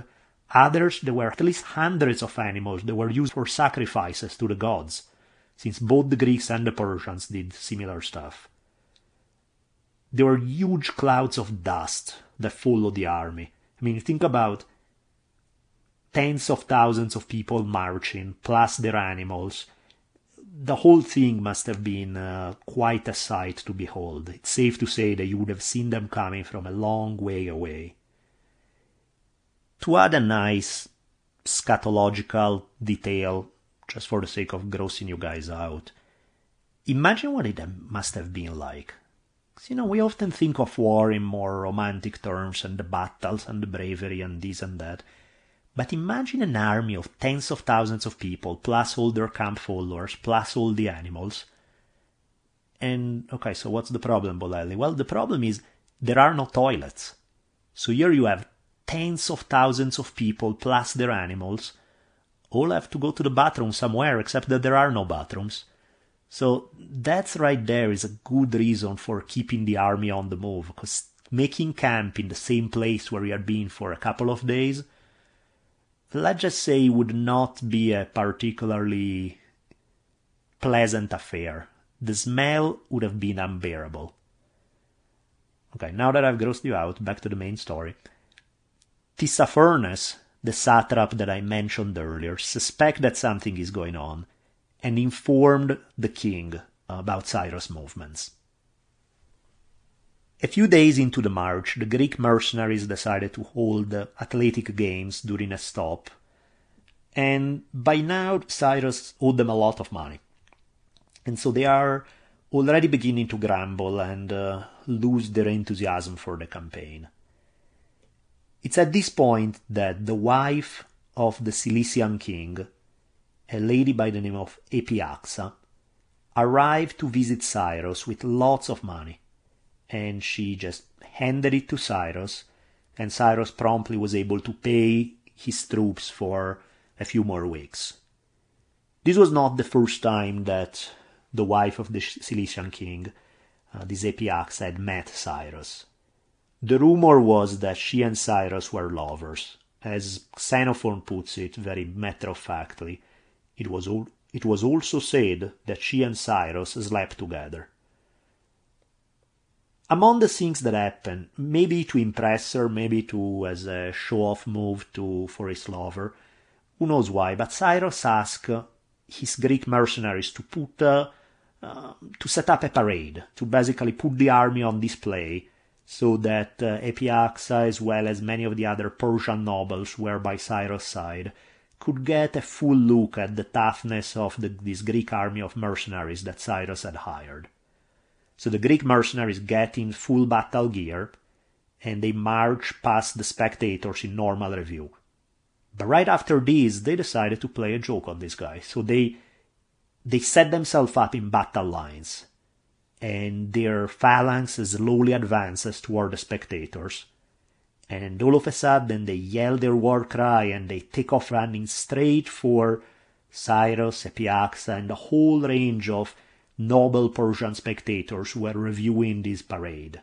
Others, there were at least hundreds of animals that were used for sacrifices to the gods, since both the Greeks and the Persians did similar stuff. There were huge clouds of dust that followed the army. I mean, think about tens of thousands of people marching, plus their animals. The whole thing must have been uh, quite a sight to behold. It's safe to say that you would have seen them coming from a long way away. To add a nice scatological detail, just for the sake of grossing you guys out, imagine what it must have been like. You know, we often think of war in more romantic terms and the battles and the bravery and this and that. But imagine an army of tens of thousands of people, plus all their camp followers, plus all the animals. And, okay, so what's the problem, Bolelli? Well, the problem is there are no toilets. So here you have tens of thousands of people, plus their animals, all have to go to the bathroom somewhere, except that there are no bathrooms. So that's right there is a good reason for keeping the army on the move, because making camp in the same place where you had been for a couple of days, let's just say, would not be a particularly pleasant affair. The smell would have been unbearable. Okay, now that I've grossed you out, back to the main story. Tissaphernes, the satrap that I mentioned earlier, suspects that something is going on, and informed the king about Cyrus' movements. A few days into the march, the Greek mercenaries decided to hold athletic games during a stop, and by now Cyrus owed them a lot of money. And so they are already beginning to grumble and uh, lose their enthusiasm for the campaign. It's at this point that the wife of the Cilician king, a lady by the name of Epyaxa, arrived to visit Cyrus with lots of money, and she just handed it to Cyrus, and Cyrus promptly was able to pay his troops for a few more weeks. This was not the first time that the wife of the Cilician king, uh, this Epyaxa, had met Cyrus. The rumor was that she and Cyrus were lovers. As Xenophon puts it very matter-of-factly, It was, al- it was also said that she and Cyrus slept together. Among the things that happened, maybe to impress her, maybe to as a show-off move to for his lover, who knows why, but Cyrus asked his Greek mercenaries to put uh, uh, to set up a parade, to basically put the army on display, so that uh, Epyaxa, as well as many of the other Persian nobles were by Cyrus' side, could get a full look at the toughness of the, this Greek army of mercenaries that Cyrus had hired. So the Greek mercenaries get in full battle gear, and they march past the spectators in normal review. But right after this, they decided to play a joke on this guy. So they they set themselves up in battle lines, and their phalanx slowly advances toward the spectators. And all of a sudden they yell their war cry and they take off running straight for Cyrus, Epyaxa, and the whole range of noble Persian spectators who were reviewing this parade.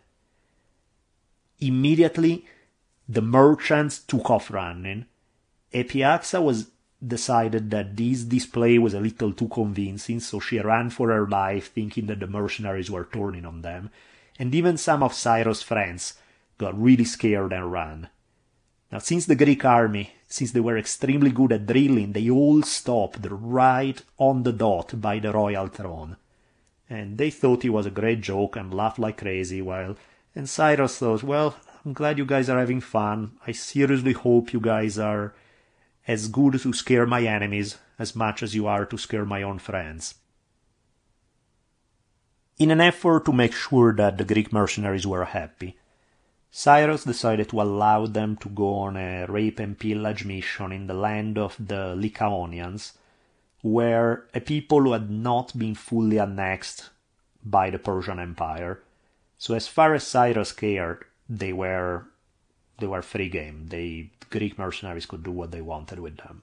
Immediately, the merchants took off running. Epyaxa was decided that this display was a little too convincing, so she ran for her life, thinking that the mercenaries were turning on them. And even some of Cyrus' friends got really scared and ran. Now, since the Greek army, since they were extremely good at drilling, they all stopped right on the dot by the royal throne. And they thought it was a great joke and laughed like crazy, while... And Cyrus thought, well, I'm glad you guys are having fun. I seriously hope you guys are as good to scare my enemies as much as you are to scare my own friends. In an effort to make sure that the Greek mercenaries were happy, Cyrus decided to allow them to go on a rape and pillage mission in the land of the Lycaonians, where a people who had not been fully annexed by the Persian Empire. So as far as Cyrus cared, they were they were free game. They Greek mercenaries could do what they wanted with them.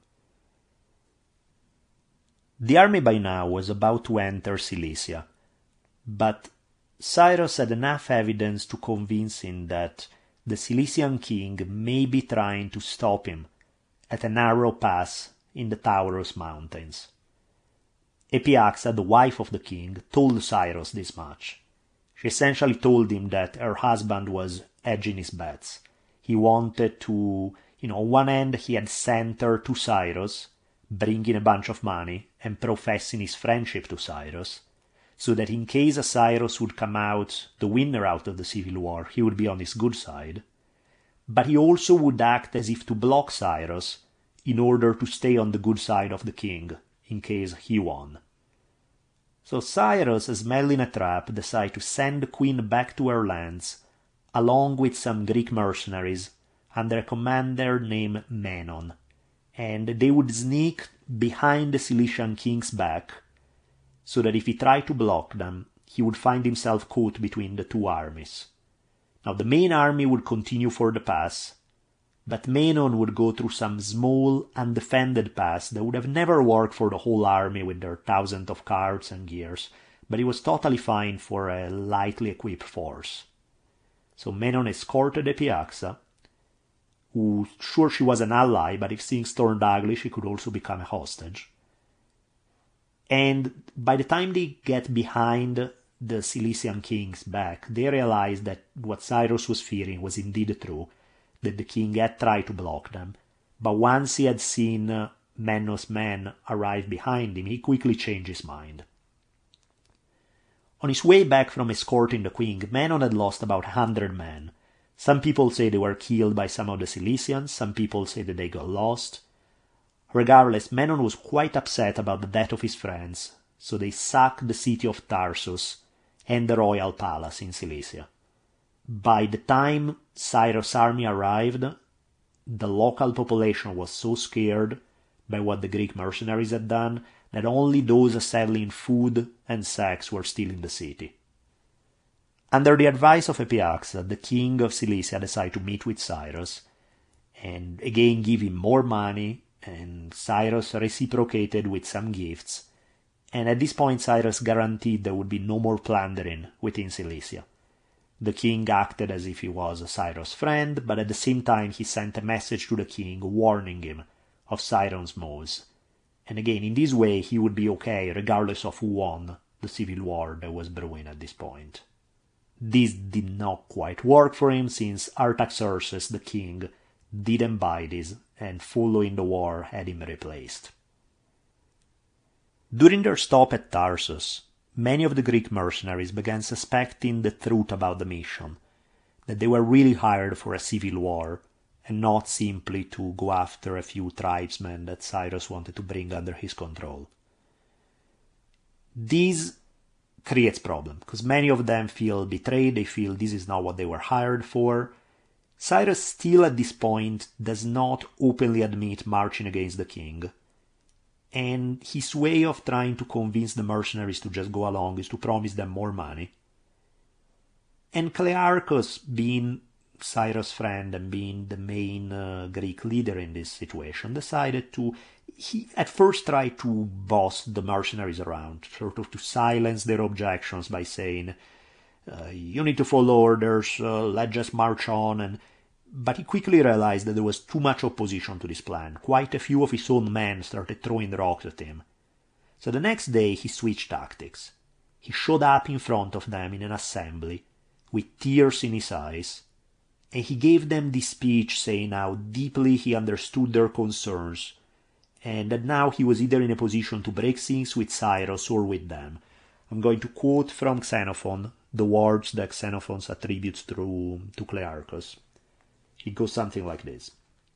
The army by now was about to enter Cilicia, but Cyrus had enough evidence to convince him that the Cilician king may be trying to stop him at a narrow pass in the Taurus mountains. Epyaxa, the wife of the king, told Cyrus this much. She essentially told him that her husband was hedging his bets. He wanted to, you know, on one hand he had sent her to Cyrus, bringing a bunch of money and professing his friendship to Cyrus, so that in case Cyrus would come out the winner out of the civil war, he would be on his good side. But he also would act as if to block Cyrus in order to stay on the good side of the king, in case he won. So Cyrus, smelling a trap, decided to send the queen back to her lands, along with some Greek mercenaries, under a commander named Menon, and they would sneak behind the Cilician king's back, so that if he tried to block them, he would find himself caught between the two armies. Now the main army would continue for the pass, but Menon would go through some small, undefended pass that would have never worked for the whole army with their thousands of carts and gears, but it was totally fine for a lightly equipped force. So Menon escorted Epyaxa, who, sure, she was an ally, but if things turned ugly, she could also become a hostage. And by the time they get behind the Cilician king's back, they realized that what Cyrus was fearing was indeed true, that the king had tried to block them. But once he had seen uh, Menon's men arrive behind him, he quickly changed his mind. On his way back from escorting the queen, Menon had lost about a hundred men. Some people say they were killed by some of the Cilicians, some people say that they got lost. Regardless, Menon was quite upset about the death of his friends, so they sacked the city of Tarsus and the royal palace in Cilicia. By the time Cyrus' army arrived, the local population was so scared by what the Greek mercenaries had done that only those selling food and sex were still in the city. Under the advice of Epyaxa, the king of Cilicia decided to meet with Cyrus, and again give him more money, and Cyrus reciprocated with some gifts, and at this point Cyrus guaranteed there would be no more plundering within Cilicia. The king acted as if he was Cyrus' friend, but at the same time he sent a message to the king warning him of Cyrus' moves. And again, in this way he would be okay regardless of who won the civil war that was brewing at this point. This did not quite work for him, since Artaxerxes, the king, didn't buy this, and following the war had him replaced. During their stop at Tarsus, many of the Greek mercenaries began suspecting the truth about the mission, that they were really hired for a civil war, and not simply to go after a few tribesmen that Cyrus wanted to bring under his control. This creates problem, because many of them feel betrayed, they feel this is not what they were hired for. Cyrus still at this point does not openly admit marching against the king, and his way of trying to convince the mercenaries to just go along is to promise them more money. And Clearchus, being Cyrus' friend and being the main uh, Greek leader in this situation, decided to, he at first tried to boss the mercenaries around, sort of to silence their objections by saying, uh, you need to follow orders, uh, let's just march on, and but he quickly realized that there was too much opposition to this plan. Quite a few of his own men started throwing rocks at him. So the next day he switched tactics. He showed up in front of them in an assembly, with tears in his eyes, and he gave them this speech saying how deeply he understood their concerns, and that now he was either in a position to break things with Cyrus or with them. I'm going to quote from Xenophon, the words that Xenophon attributes to, to Clearchus. It goes something like this.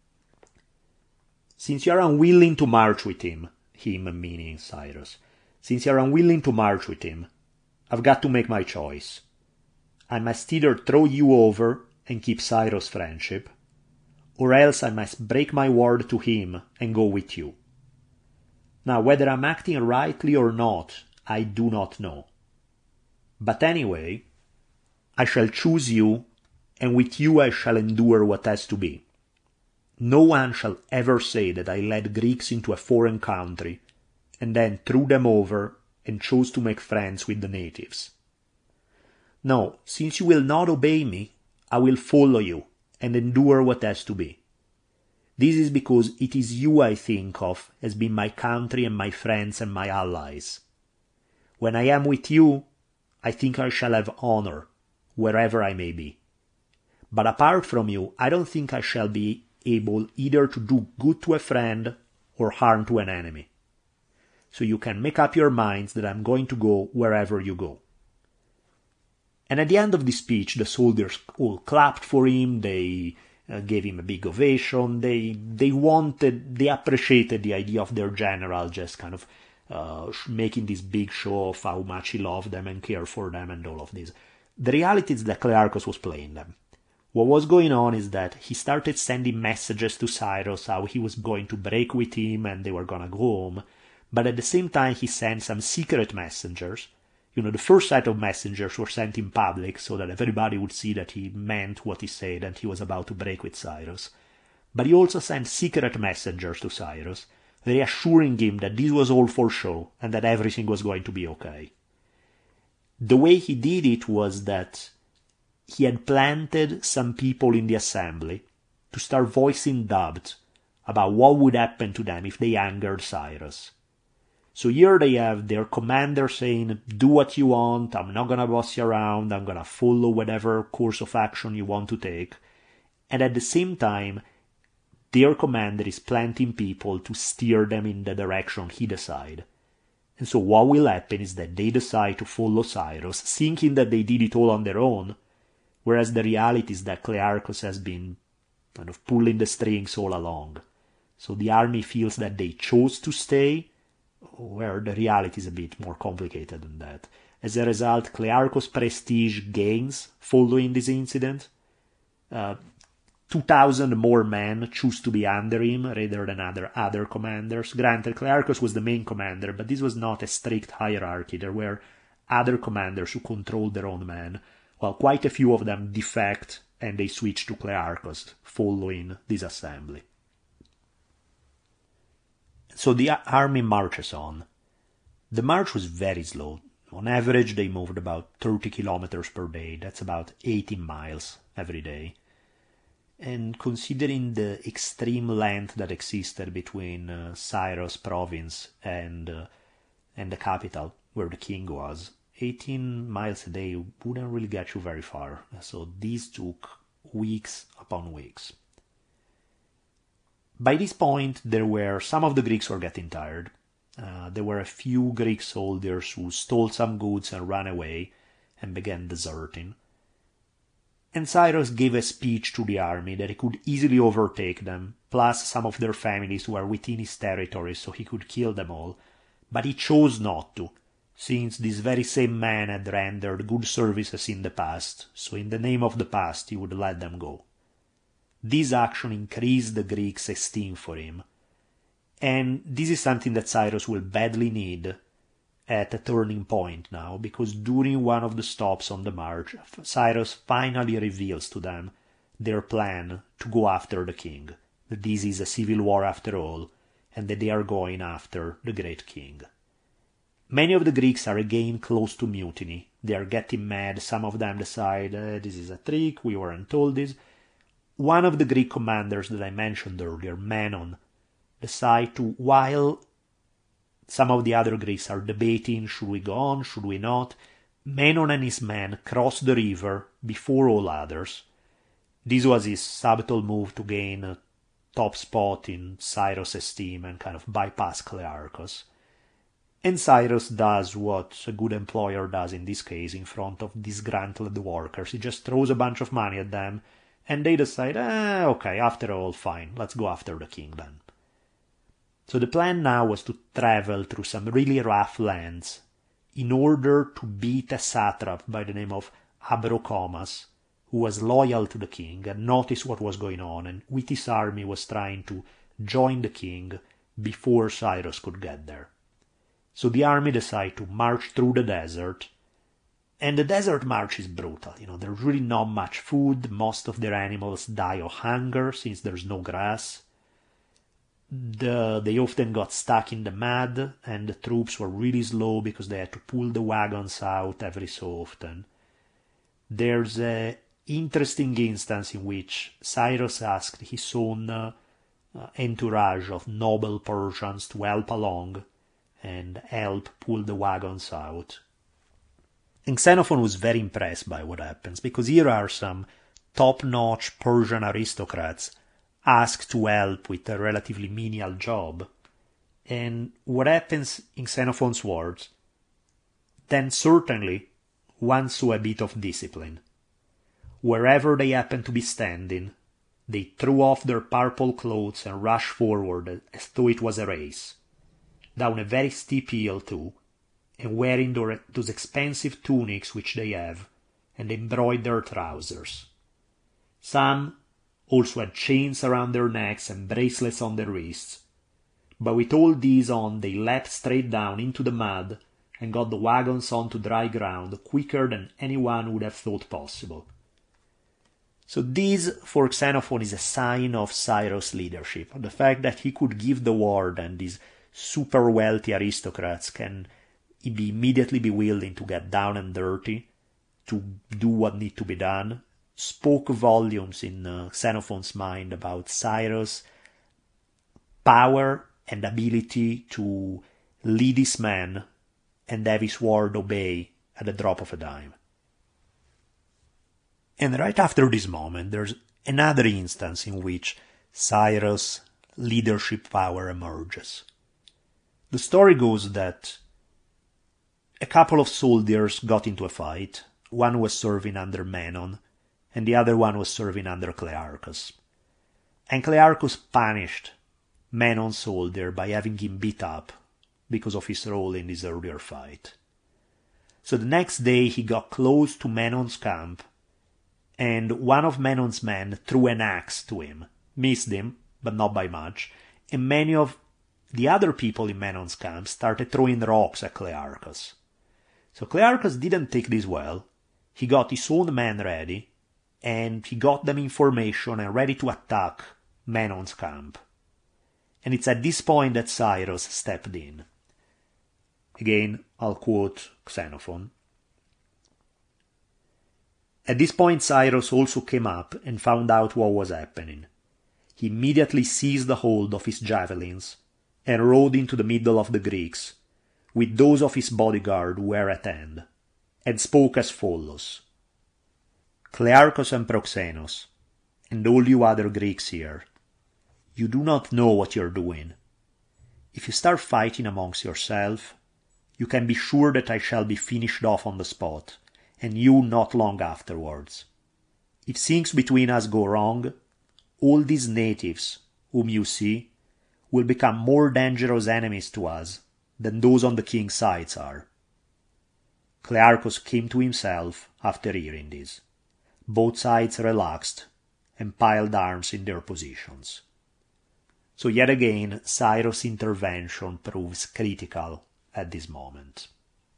Since you are unwilling to march with him, him meaning Cyrus, since you are unwilling to march with him, I've got to make my choice. I must either throw you over and keep Cyrus' friendship, or else I must break my word to him and go with you. Now, whether I'm acting rightly or not, I do not know. But anyway, I shall choose you, and with you I shall endure what has to be. No one shall ever say that I led Greeks into a foreign country, and then threw them over and chose to make friends with the natives. No, since you will not obey me, I will follow you and endure what has to be. This is because it is you I think of as being my country and my friends and my allies. When I am with you, I think I shall have honor, wherever I may be. But apart from you, I don't think I shall be able either to do good to a friend or harm to an enemy. So you can make up your minds that I'm going to go wherever you go. And at the end of the speech, the soldiers all clapped for him, they uh, gave him a big ovation, they they wanted, they appreciated the idea of their general just kind of uh, making this big show of how much he loved them and cared for them and all of this. The reality is that Clearchus was playing them. What was going on is that he started sending messages to Cyrus how he was going to break with him and they were going to go home, but at the same time he sent some secret messengers. You know, the first set of messengers were sent in public so that everybody would see that he meant what he said and he was about to break with Cyrus. But he also sent secret messengers to Cyrus, reassuring him that this was all for show and that everything was going to be okay. The way he did it was that he had planted some people in the assembly to start voicing doubt about what would happen to them if they angered Cyrus. So here they have their commander saying, do what you want, I'm not going to boss you around, I'm going to follow whatever course of action you want to take. And at the same time, their commander is planting people to steer them in the direction he decides. And so what will happen is that they decide to follow Cyrus, thinking that they did it all on their own, whereas the reality is that Clearchus has been kind of pulling the strings all along. So the army feels that they chose to stay, where the reality is a bit more complicated than that. As a result, Clearchus' prestige gains following this incident. Uh, two thousand more men choose to be under him rather than other, other commanders. Granted, Clearchus was the main commander, but this was not a strict hierarchy. There were other commanders who controlled their own men, while quite a few of them defect and they switch to Clearchus following this assembly. So the army marches on. The march was very slow. On average, they moved about thirty kilometers per day. That's about eighteen miles every day. And considering the extreme length that existed between uh, Cyrus province and uh, and the capital, where the king was, eighteen miles a day wouldn't really get you very far. So these took weeks upon weeks. By this point, there were some of the Greeks were getting tired. Uh, there were a few Greek soldiers who stole some goods and ran away and began deserting. And Cyrus gave a speech to the army that he could easily overtake them, plus some of their families who were within his territory, so he could kill them all. But he chose not to, since this very same man had rendered good services in the past, so in the name of the past he would let them go. This action increased the Greeks' esteem for him, and this is something that Cyrus will badly need at a turning point now, because during one of the stops on the march, Cyrus finally reveals to them their plan to go after the king, that this is a civil war after all, and that they are going after the great king. Many of the Greeks are again close to mutiny. They are getting mad, some of them decide, uh, this is a trick, we weren't told this. One of the Greek commanders that I mentioned earlier, Menon, decide to, while some of the other Greeks are debating, should we go on, should we not, Menon and his men cross the river before all others. This was his subtle move to gain a top spot in Cyrus' esteem and kind of bypass Clearchus. And Cyrus does what a good employer does in this case in front of disgruntled workers. He just throws a bunch of money at them, and they decide, eh, okay, after all, fine, let's go after the king then. So the plan now was to travel through some really rough lands in order to beat a satrap by the name of Abrocomas, who was loyal to the king and noticed what was going on, and with his army was trying to join the king before Cyrus could get there. So the army decided to march through the desert, and the desert march is brutal. You know, there's really not much food. Most of their animals die of hunger since there's no grass. The, they often got stuck in the mud, and the troops were really slow because they had to pull the wagons out every so often. There's an interesting instance in which Cyrus asked his own uh, uh, entourage of noble Persians to help along and help pull the wagons out. And Xenophon was very impressed by what happens, because here are some top-notch Persian aristocrats asked to help with a relatively menial job. And what happens, in Xenophon's words, then certainly one saw a bit of discipline. Wherever they happened to be standing, they threw off their purple clothes and rushed forward as though it was a race, down a very steep hill too, and wearing those expensive tunics which they have, and embroidered trousers. Some also had chains around their necks and bracelets on their wrists, but with all these on they leapt straight down into the mud and got the wagons onto dry ground quicker than anyone would have thought possible. So this, for Xenophon, is a sign of Cyrus' leadership, the fact that he could give the word and these super wealthy aristocrats can be immediately be willing to get down and dirty, to do what need to be done, spoke volumes in uh, Xenophon's mind about Cyrus' power and ability to lead his men and have his word obey at the drop of a dime. And right after this moment, there's another instance in which Cyrus' leadership power emerges. The story goes that a couple of soldiers got into a fight. One was serving under Menon, and the other one was serving under Clearchus. And Clearchus punished Menon's soldier by having him beat up because of his role in this earlier fight. So the next day he got close to Menon's camp, and one of Menon's men threw an axe to him, missed him, but not by much, and many of the other people in Menon's camp started throwing rocks at Clearchus. So Clearchus didn't take this well. He got his own men ready, and he got them information and ready to attack Menon's camp. And it's at this point that Cyrus stepped in. Again, I'll quote Xenophon. At this point Cyrus also came up and found out what was happening. He immediately seized the hold of his javelins and rode into the middle of the Greeks, with those of his bodyguard who were at hand, and spoke as follows. Clearchus and Proxenos, and all you other Greeks here, you do not know what you're doing. If you start fighting amongst yourself, you can be sure that I shall be finished off on the spot, and you not long afterwards. If things between us go wrong, all these natives, whom you see, will become more dangerous enemies to us than those on the king's sides are. Clearchus came to himself after hearing this. Both sides relaxed and piled arms in their positions. So yet again, Cyrus' intervention proves critical at this moment.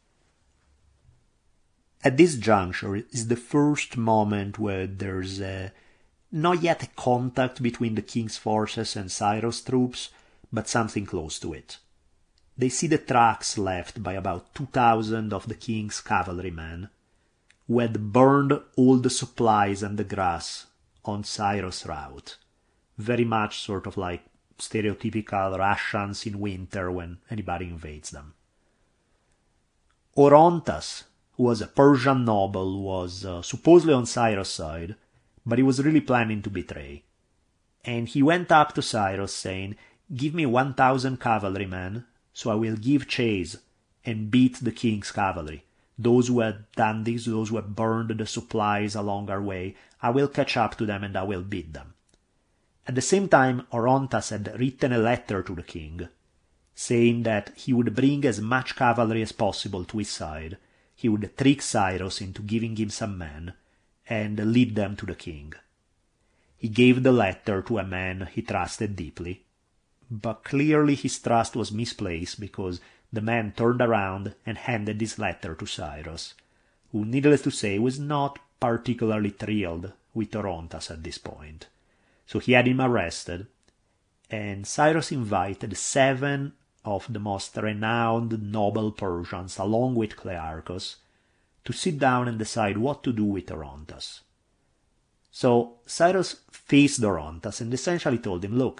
At this juncture is the first moment where there's a, not yet a contact between the king's forces and Cyrus' troops, but something close to it. They see the tracks left by about two thousand of the king's cavalrymen, who had burned all the supplies and the grass on Cyrus' route. Very much sort of like stereotypical Russians in winter when anybody invades them. Orontas, who was a Persian noble, was uh, supposedly on Cyrus' side, but he was really planning to betray. And he went up to Cyrus saying, "Give me one thousand cavalrymen, so I will give chase and beat the king's cavalry. Those who had done this, those who had burned the supplies along our way, I will catch up to them and I will beat them." At the same time, Orontas had written a letter to the king, saying that he would bring as much cavalry as possible to his side. He would trick Cyrus into giving him some men, and lead them to the king. He gave the letter to a man he trusted deeply, but clearly his trust was misplaced because the man turned around and handed this letter to Cyrus, who, needless to say, was not particularly thrilled with Orontas at this point. So he had him arrested, and Cyrus invited seven of the most renowned noble Persians, along with Clearchus, to sit down and decide what to do with Orontas. So Cyrus faced Orontas and essentially told him, "Look,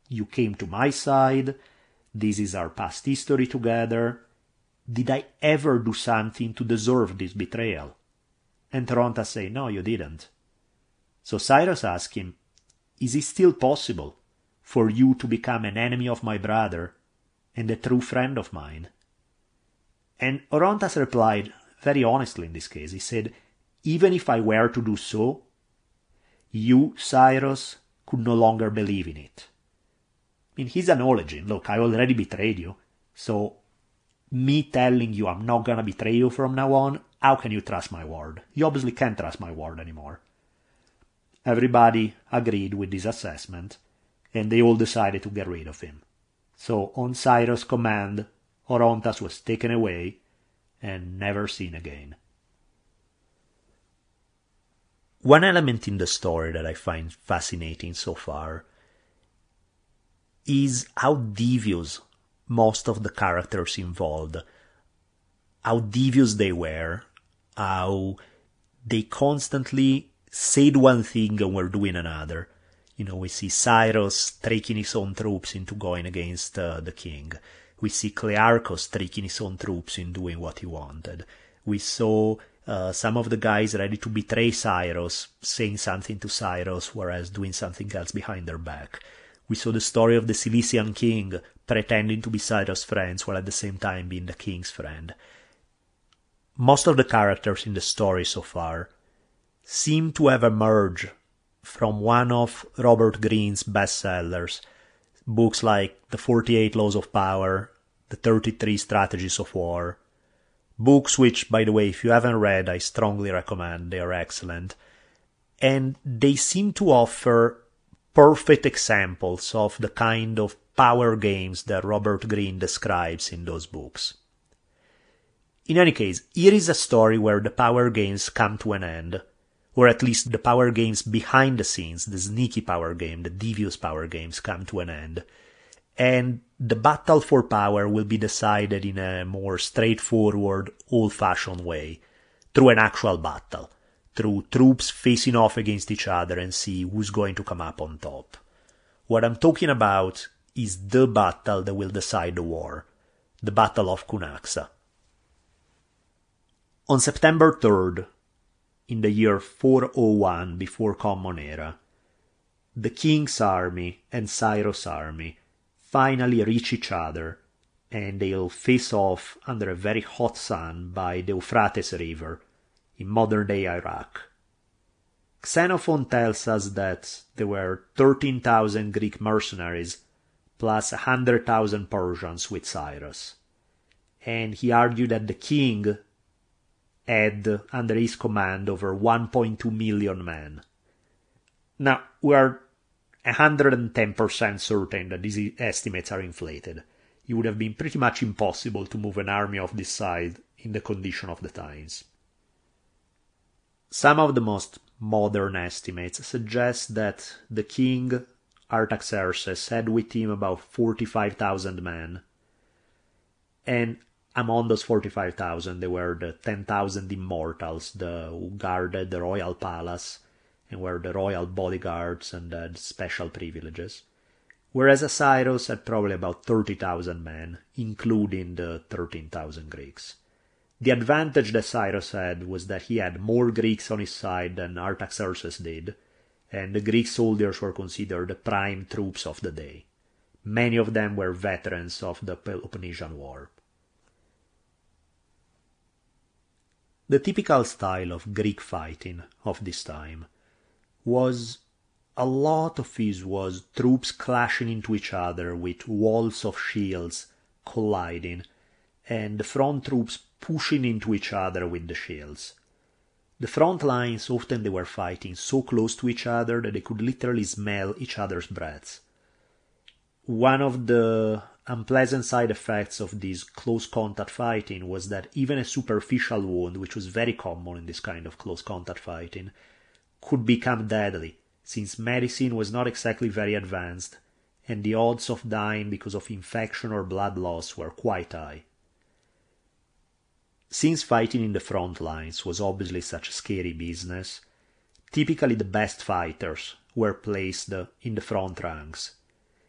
You came to my side. This is our past history together. Did I ever do something to deserve this betrayal? And Orontas say, no, you didn't. So Cyrus asks him, is it still possible for you to become an enemy of my brother and a true friend of mine? And Orontas replied, very honestly in this case, he said, even if I were to do so, you, Cyrus, could no longer believe in it. I mean, he's acknowledging, look, I already betrayed you, so me telling you I'm not gonna betray you from now on, how can you trust my word? You obviously can't trust my word anymore. Everybody agreed with this assessment, and they all decided to get rid of him. So, on Cyrus' command, Orontas was taken away and never seen again. One element in the story that I find fascinating so far is how devious most of the characters involved, how devious they were, how they constantly said one thing and were doing another. You know, we see Cyrus tricking his own troops into going against uh, the king. We see Clearchus tricking his own troops in doing what he wanted. We saw uh, some of the guys ready to betray Cyrus, saying something to Cyrus, whereas doing something else behind their back. We saw the story of the Cilician king pretending to be Cyrus' friends while at the same time being the king's friend. Most of the characters in the story so far seem to have emerged from one of Robert Greene's bestsellers, books like The forty-eight Laws of Power, The thirty-three Strategies of War, books which, by the way, if you haven't read, I strongly recommend. They are excellent. And they seem to offer perfect examples of the kind of power games that Robert Greene describes in those books. In any case, here is a story where the power games come to an end, or at least the power games behind the scenes, the sneaky power game, the devious power games come to an end, and the battle for power will be decided in a more straightforward, old-fashioned way, through an actual battle, through troops facing off against each other and see who's going to come up on top. What I'm talking about is the battle that will decide the war, the Battle of Cunaxa. On September third, in the year four oh one before Common Era, the king's army and Cyrus' army finally reach each other, and they'll face off under a very hot sun by the Euphrates River in modern-day Iraq. Xenophon tells us that there were thirteen thousand Greek mercenaries plus one hundred thousand Persians with Cyrus, and he argued that the king had under his command over one point two million men. Now, we are one hundred ten percent certain that these estimates are inflated. It would have been pretty much impossible to move an army of this size in the condition of the times. Some of the most modern estimates suggest that the king, Artaxerxes, had with him about forty-five thousand men, and among those forty-five thousand there were the ten thousand immortals the, who guarded the royal palace and were the royal bodyguards and had special privileges, whereas Cyrus had probably about thirty thousand men, including the thirteen thousand Greeks. The advantage that Cyrus had was that he had more Greeks on his side than Artaxerxes did, and the Greek soldiers were considered the prime troops of the day. Many of them were veterans of the Peloponnesian War. The typical style of Greek fighting of this time was, a lot of it was troops clashing into each other with walls of shields colliding, and the front troops pushing into each other with the shields. The front lines, often they were fighting so close to each other that they could literally smell each other's breaths. One of the unpleasant side effects of this close contact fighting was that even a superficial wound, which was very common in this kind of close contact fighting, could become deadly, since medicine was not exactly very advanced, and the odds of dying because of infection or blood loss were quite high. Since fighting in the front lines was obviously such a scary business, typically the best fighters were placed in the front ranks,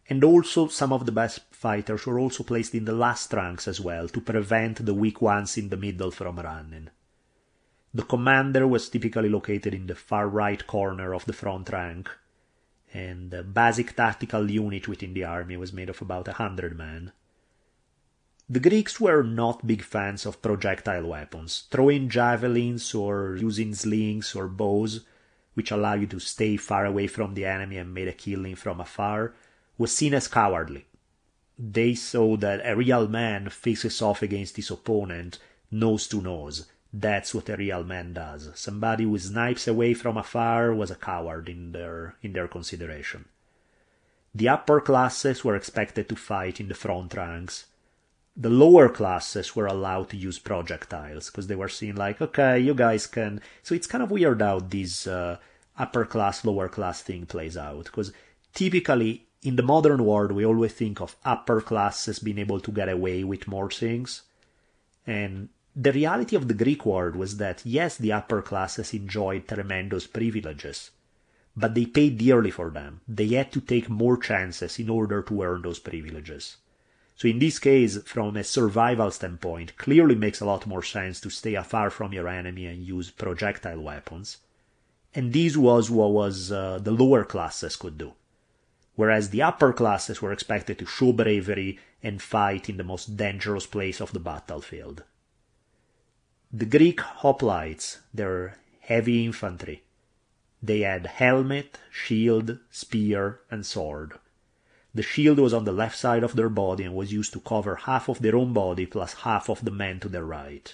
And also some of the best fighters were also placed in the last ranks as well, to prevent the weak ones in the middle from running. The commander was typically located in the far right corner of the front rank, and the basic tactical unit within the army was made of about a hundred men. The Greeks were not big fans of projectile weapons. Throwing javelins or using slings or bows, which allow you to stay far away from the enemy and make a killing from afar, was seen as cowardly. They saw that a real man faces off against his opponent nose to nose. That's what a real man does. Somebody who snipes away from afar was a coward in their in their consideration. The upper classes were expected to fight in the front ranks. The lower classes were allowed to use projectiles, because they were seen like, okay, you guys can... So it's kind of weird how this uh, upper class, lower class thing plays out, because typically in the modern world we always think of upper classes being able to get away with more things, and the reality of the Greek world was that, yes, the upper classes enjoyed tremendous privileges, but they paid dearly for them. They had to take more chances in order to earn those privileges. So in this case, from a survival standpoint, clearly makes a lot more sense to stay afar from your enemy and use projectile weapons. And this was what was uh, the lower classes could do. Whereas the upper classes were expected to show bravery and fight in the most dangerous place of the battlefield. The Greek hoplites, their heavy infantry. They had helmet, shield, spear, and sword. The shield was on the left side of their body and was used to cover half of their own body plus half of the men to their right.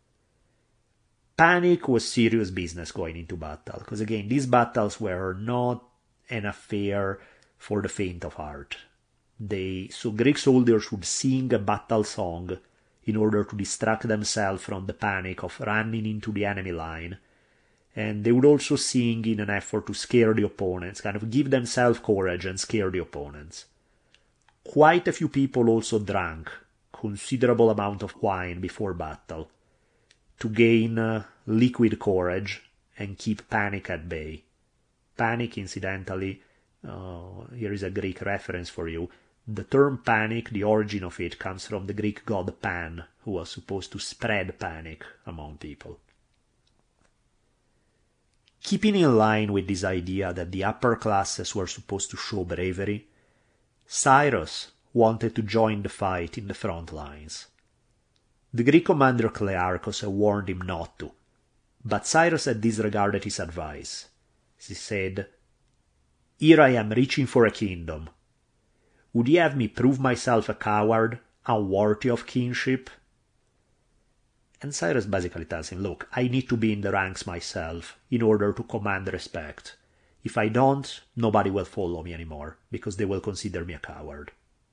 Panic was serious business going into battle, because again, these battles were not an affair for the faint of heart. They, so Greek soldiers would sing a battle song in order to distract themselves from the panic of running into the enemy line, and they would also sing in an effort to scare the opponents, kind of give themselves courage and scare the opponents. Quite a few people also drank considerable amount of wine before battle to gain uh, liquid courage and keep panic at bay. Panic, incidentally, uh, here is a Greek reference for you. The term panic, the origin of it, comes from the Greek god Pan, who was supposed to spread panic among people. Keeping in line with this idea that the upper classes were supposed to show bravery, Cyrus wanted to join the fight in the front lines. The Greek commander Clearchus had warned him not to, but Cyrus had disregarded his advice. He said, "Here I am reaching for a kingdom. Would ye have me prove myself a coward, unworthy of kingship?" And Cyrus basically tells him, look, I need to be in the ranks myself in order to command respect. If I don't, nobody will follow me anymore, because they will consider me a coward.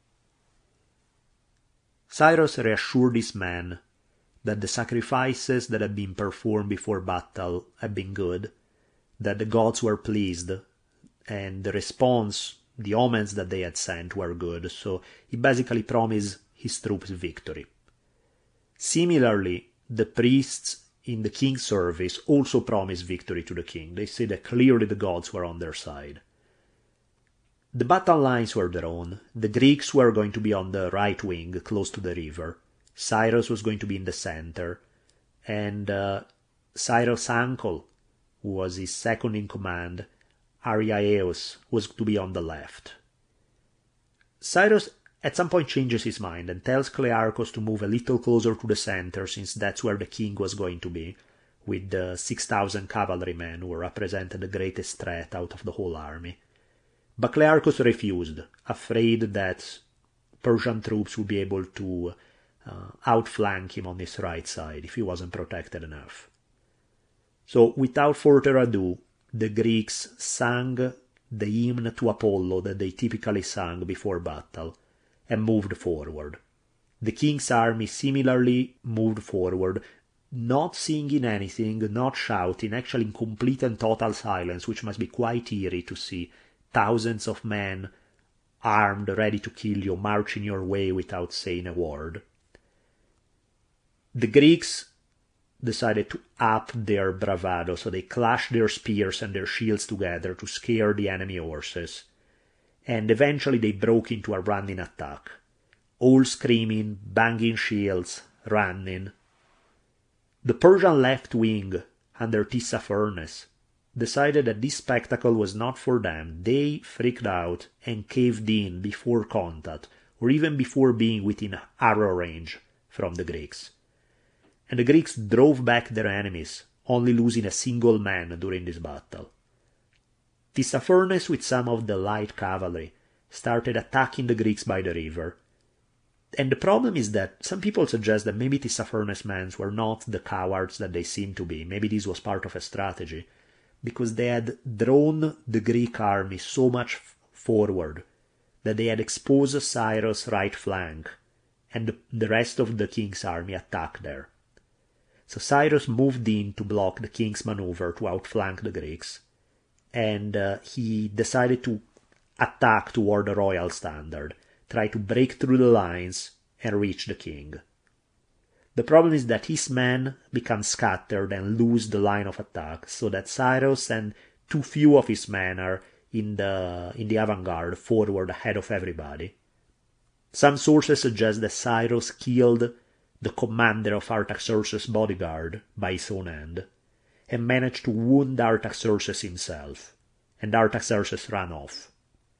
Cyrus reassured his men that the sacrifices that had been performed before battle had been good, that the gods were pleased, and the response, the omens that they had sent were good, so he basically promised his troops victory. Similarly, the priests in the king's service also promised victory to the king. They said that clearly the gods were on their side. The battle lines were drawn. The Greeks were going to be on the right wing, close to the river. Cyrus was going to be in the center, and uh, Cyrus' uncle, who was his second in command, Arrhiaeus, was to be on the left. Cyrus at some point changes his mind and tells Clearchus to move a little closer to the center, since that's where the king was going to be, with the six thousand cavalrymen who represented the greatest threat out of the whole army. But Clearchus refused, afraid that Persian troops would be able to uh, outflank him on his right side if he wasn't protected enough. So, without further ado, the Greeks sang the hymn to Apollo that they typically sang before battle, and moved forward. The king's army similarly moved forward, not singing anything, not shouting, actually in complete and total silence, which must be quite eerie to see thousands of men armed, ready to kill you, marching your way without saying a word. The Greeks decided to up their bravado, so they clashed their spears and their shields together to scare the enemy horses. and eventually they broke into a running attack, all screaming, banging shields, running. The Persian left wing, under Tissaphernes, decided that this spectacle was not for them. They freaked out and caved in before contact, or even before being within arrow range from the Greeks. And the Greeks drove back their enemies, only losing a single man during this battle. Tissaphernes, with some of the light cavalry, started attacking the Greeks by the river. And the problem is that some people suggest that maybe Tissaphernes' men were not the cowards that they seemed to be. Maybe this was part of a strategy, because they had drawn the Greek army so much f- forward that they had exposed Cyrus' right flank, and the, the rest of the king's army attacked there. So Cyrus moved in to block the king's maneuver to outflank the Greeks, and uh, he decided to attack toward the royal standard, try to break through the lines and reach the king. The problem is that his men become scattered and lose the line of attack, so that Cyrus and too few of his men are in the in the avant-garde, forward ahead of everybody. Some sources suggest that Cyrus killed the commander of Artaxerxes' bodyguard by his own hand, and managed to wound Artaxerxes himself, and Artaxerxes ran off.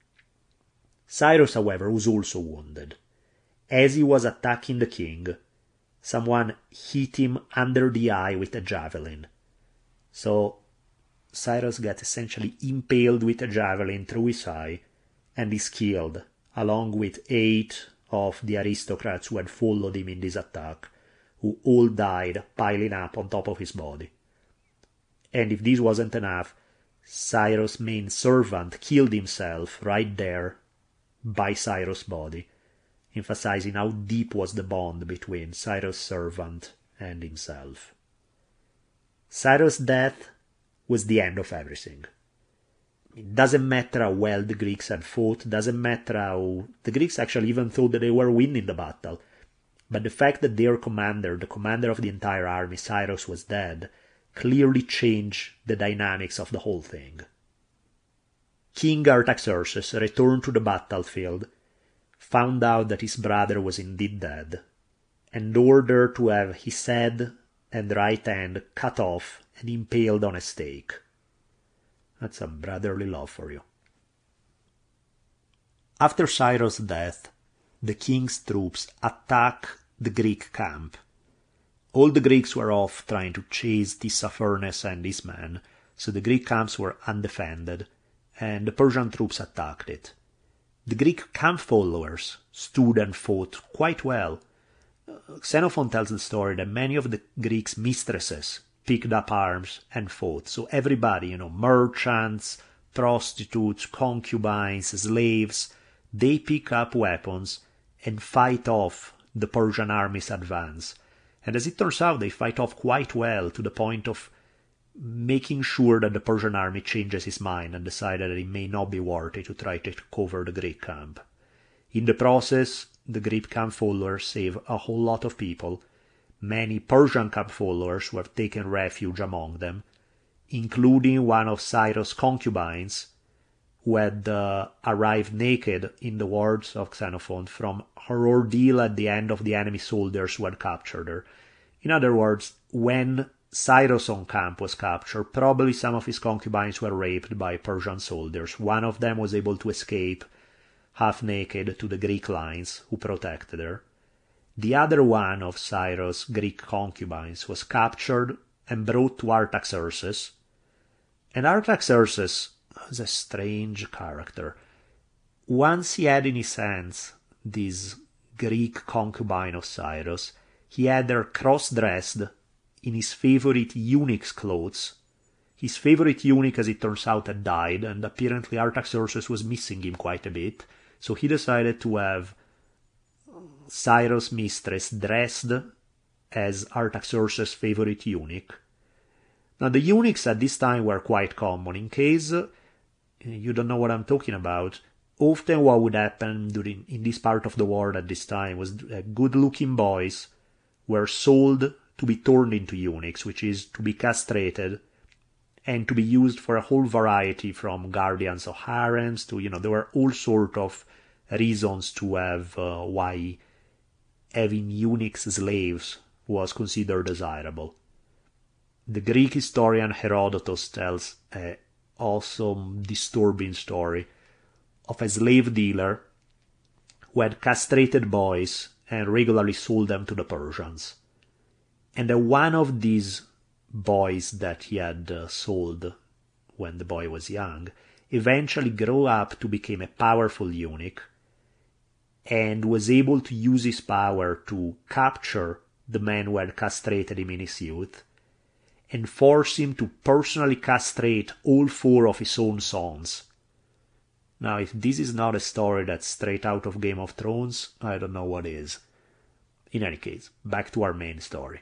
Cyrus, however, was also wounded. As he was attacking the king, someone hit him under the eye with a javelin. So Cyrus gets essentially impaled with a javelin through his eye, and is killed, along with eight of the aristocrats who had followed him in this attack, who all died piling up on top of his body. And if this wasn't enough, Cyrus' main servant killed himself right there by Cyrus' body, emphasizing how deep was the bond between Cyrus' servant and himself. Cyrus' death was the end of everything. It doesn't matter how well the Greeks had fought, doesn't matter how... The Greeks actually even thought that they were winning the battle, but the fact that their commander, the commander of the entire army, Cyrus, was dead, clearly changed the dynamics of the whole thing. King Artaxerxes returned to the battlefield, found out that his brother was indeed dead, and ordered to have his head and right hand cut off and impaled on a stake. That's some brotherly love for you. After Cyrus' death, the king's troops attack the Greek camp. All the Greeks were off trying to chase Tissaphernes and his men, so the Greek camps were undefended, and the Persian troops attacked it. The Greek camp followers stood and fought quite well. Xenophon tells the story that many of the Greeks' mistresses picked up arms and fought. So everybody, you know, merchants, prostitutes, concubines, slaves, they pick up weapons and fight off the Persian army's advance. And as it turns out, they fight off quite well, to the point of making sure that the Persian army changes its mind and decided that it may not be worthy to try to cover the Greek camp. In the process, the Greek camp followers save a whole lot of people. Many Persian camp followers who have taken refuge among them, including one of Cyrus' concubines, who had uh, arrived naked, in the words of Xenophon, from her ordeal at the hand of the enemy soldiers who had captured her. In other words, when Cyrus' own camp was captured, probably some of his concubines were raped by Persian soldiers. One of them was able to escape half naked to the Greek lines, who protected her. The other one of Cyrus' Greek concubines was captured and brought to Artaxerxes. And Artaxerxes was a strange character. Once he had in his hands this Greek concubine of Cyrus, he had her cross-dressed in his favorite eunuch's clothes. His favorite eunuch, as it turns out, had died, and apparently Artaxerxes was missing him quite a bit, so he decided to have Cyrus' mistress dressed as Artaxerxes' favorite eunuch. Now, the eunuchs at this time were quite common. In case you don't know what I'm talking about, often what would happen during in this part of the world at this time was uh, good-looking boys were sold to be turned into eunuchs, which is to be castrated and to be used for a whole variety, from guardians of harems to, you know, there were all sort of reasons to have uh, why having eunuchs slaves was considered desirable. The Greek historian Herodotus tells a awesome, disturbing story of a slave dealer who had castrated boys and regularly sold them to the Persians. And uh, one of these boys that he had uh, sold when the boy was young eventually grew up to become a powerful eunuch and was able to use his power to capture the man who had castrated him in his youth and force him to personally castrate all four of his own sons. Now, if this is not a story that's straight out of Game of Thrones, I don't know what is. In any case, back to our main story.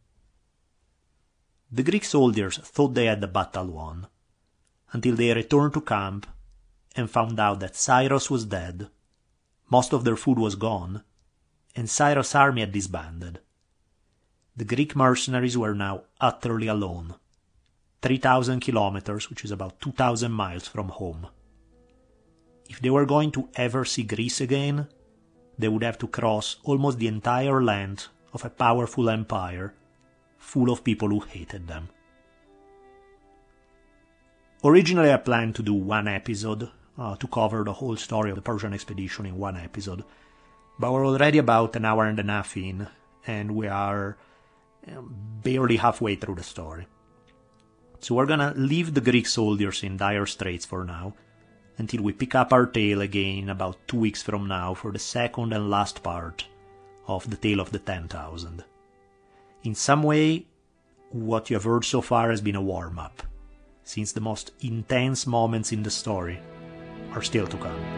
The Greek soldiers thought they had the battle won, until they returned to camp and found out that Cyrus was dead, most of their food was gone, and Cyrus' army had disbanded. The Greek mercenaries were now utterly alone, three thousand kilometers, which is about two thousand miles from home. If they were going to ever see Greece again, they would have to cross almost the entire length of a powerful empire full of people who hated them. Originally I planned to do one episode uh, to cover the whole story of the Persian expedition in one episode, but we're already about an hour and a half in, and we are um, barely halfway through the story. So we're gonna leave the Greek soldiers in dire straits for now, until we pick up our tale again about two weeks from now for the second and last part of the Tale of the Ten Thousand. In some way, what you have heard so far has been a warm-up, since the most intense moments in the story are still to come.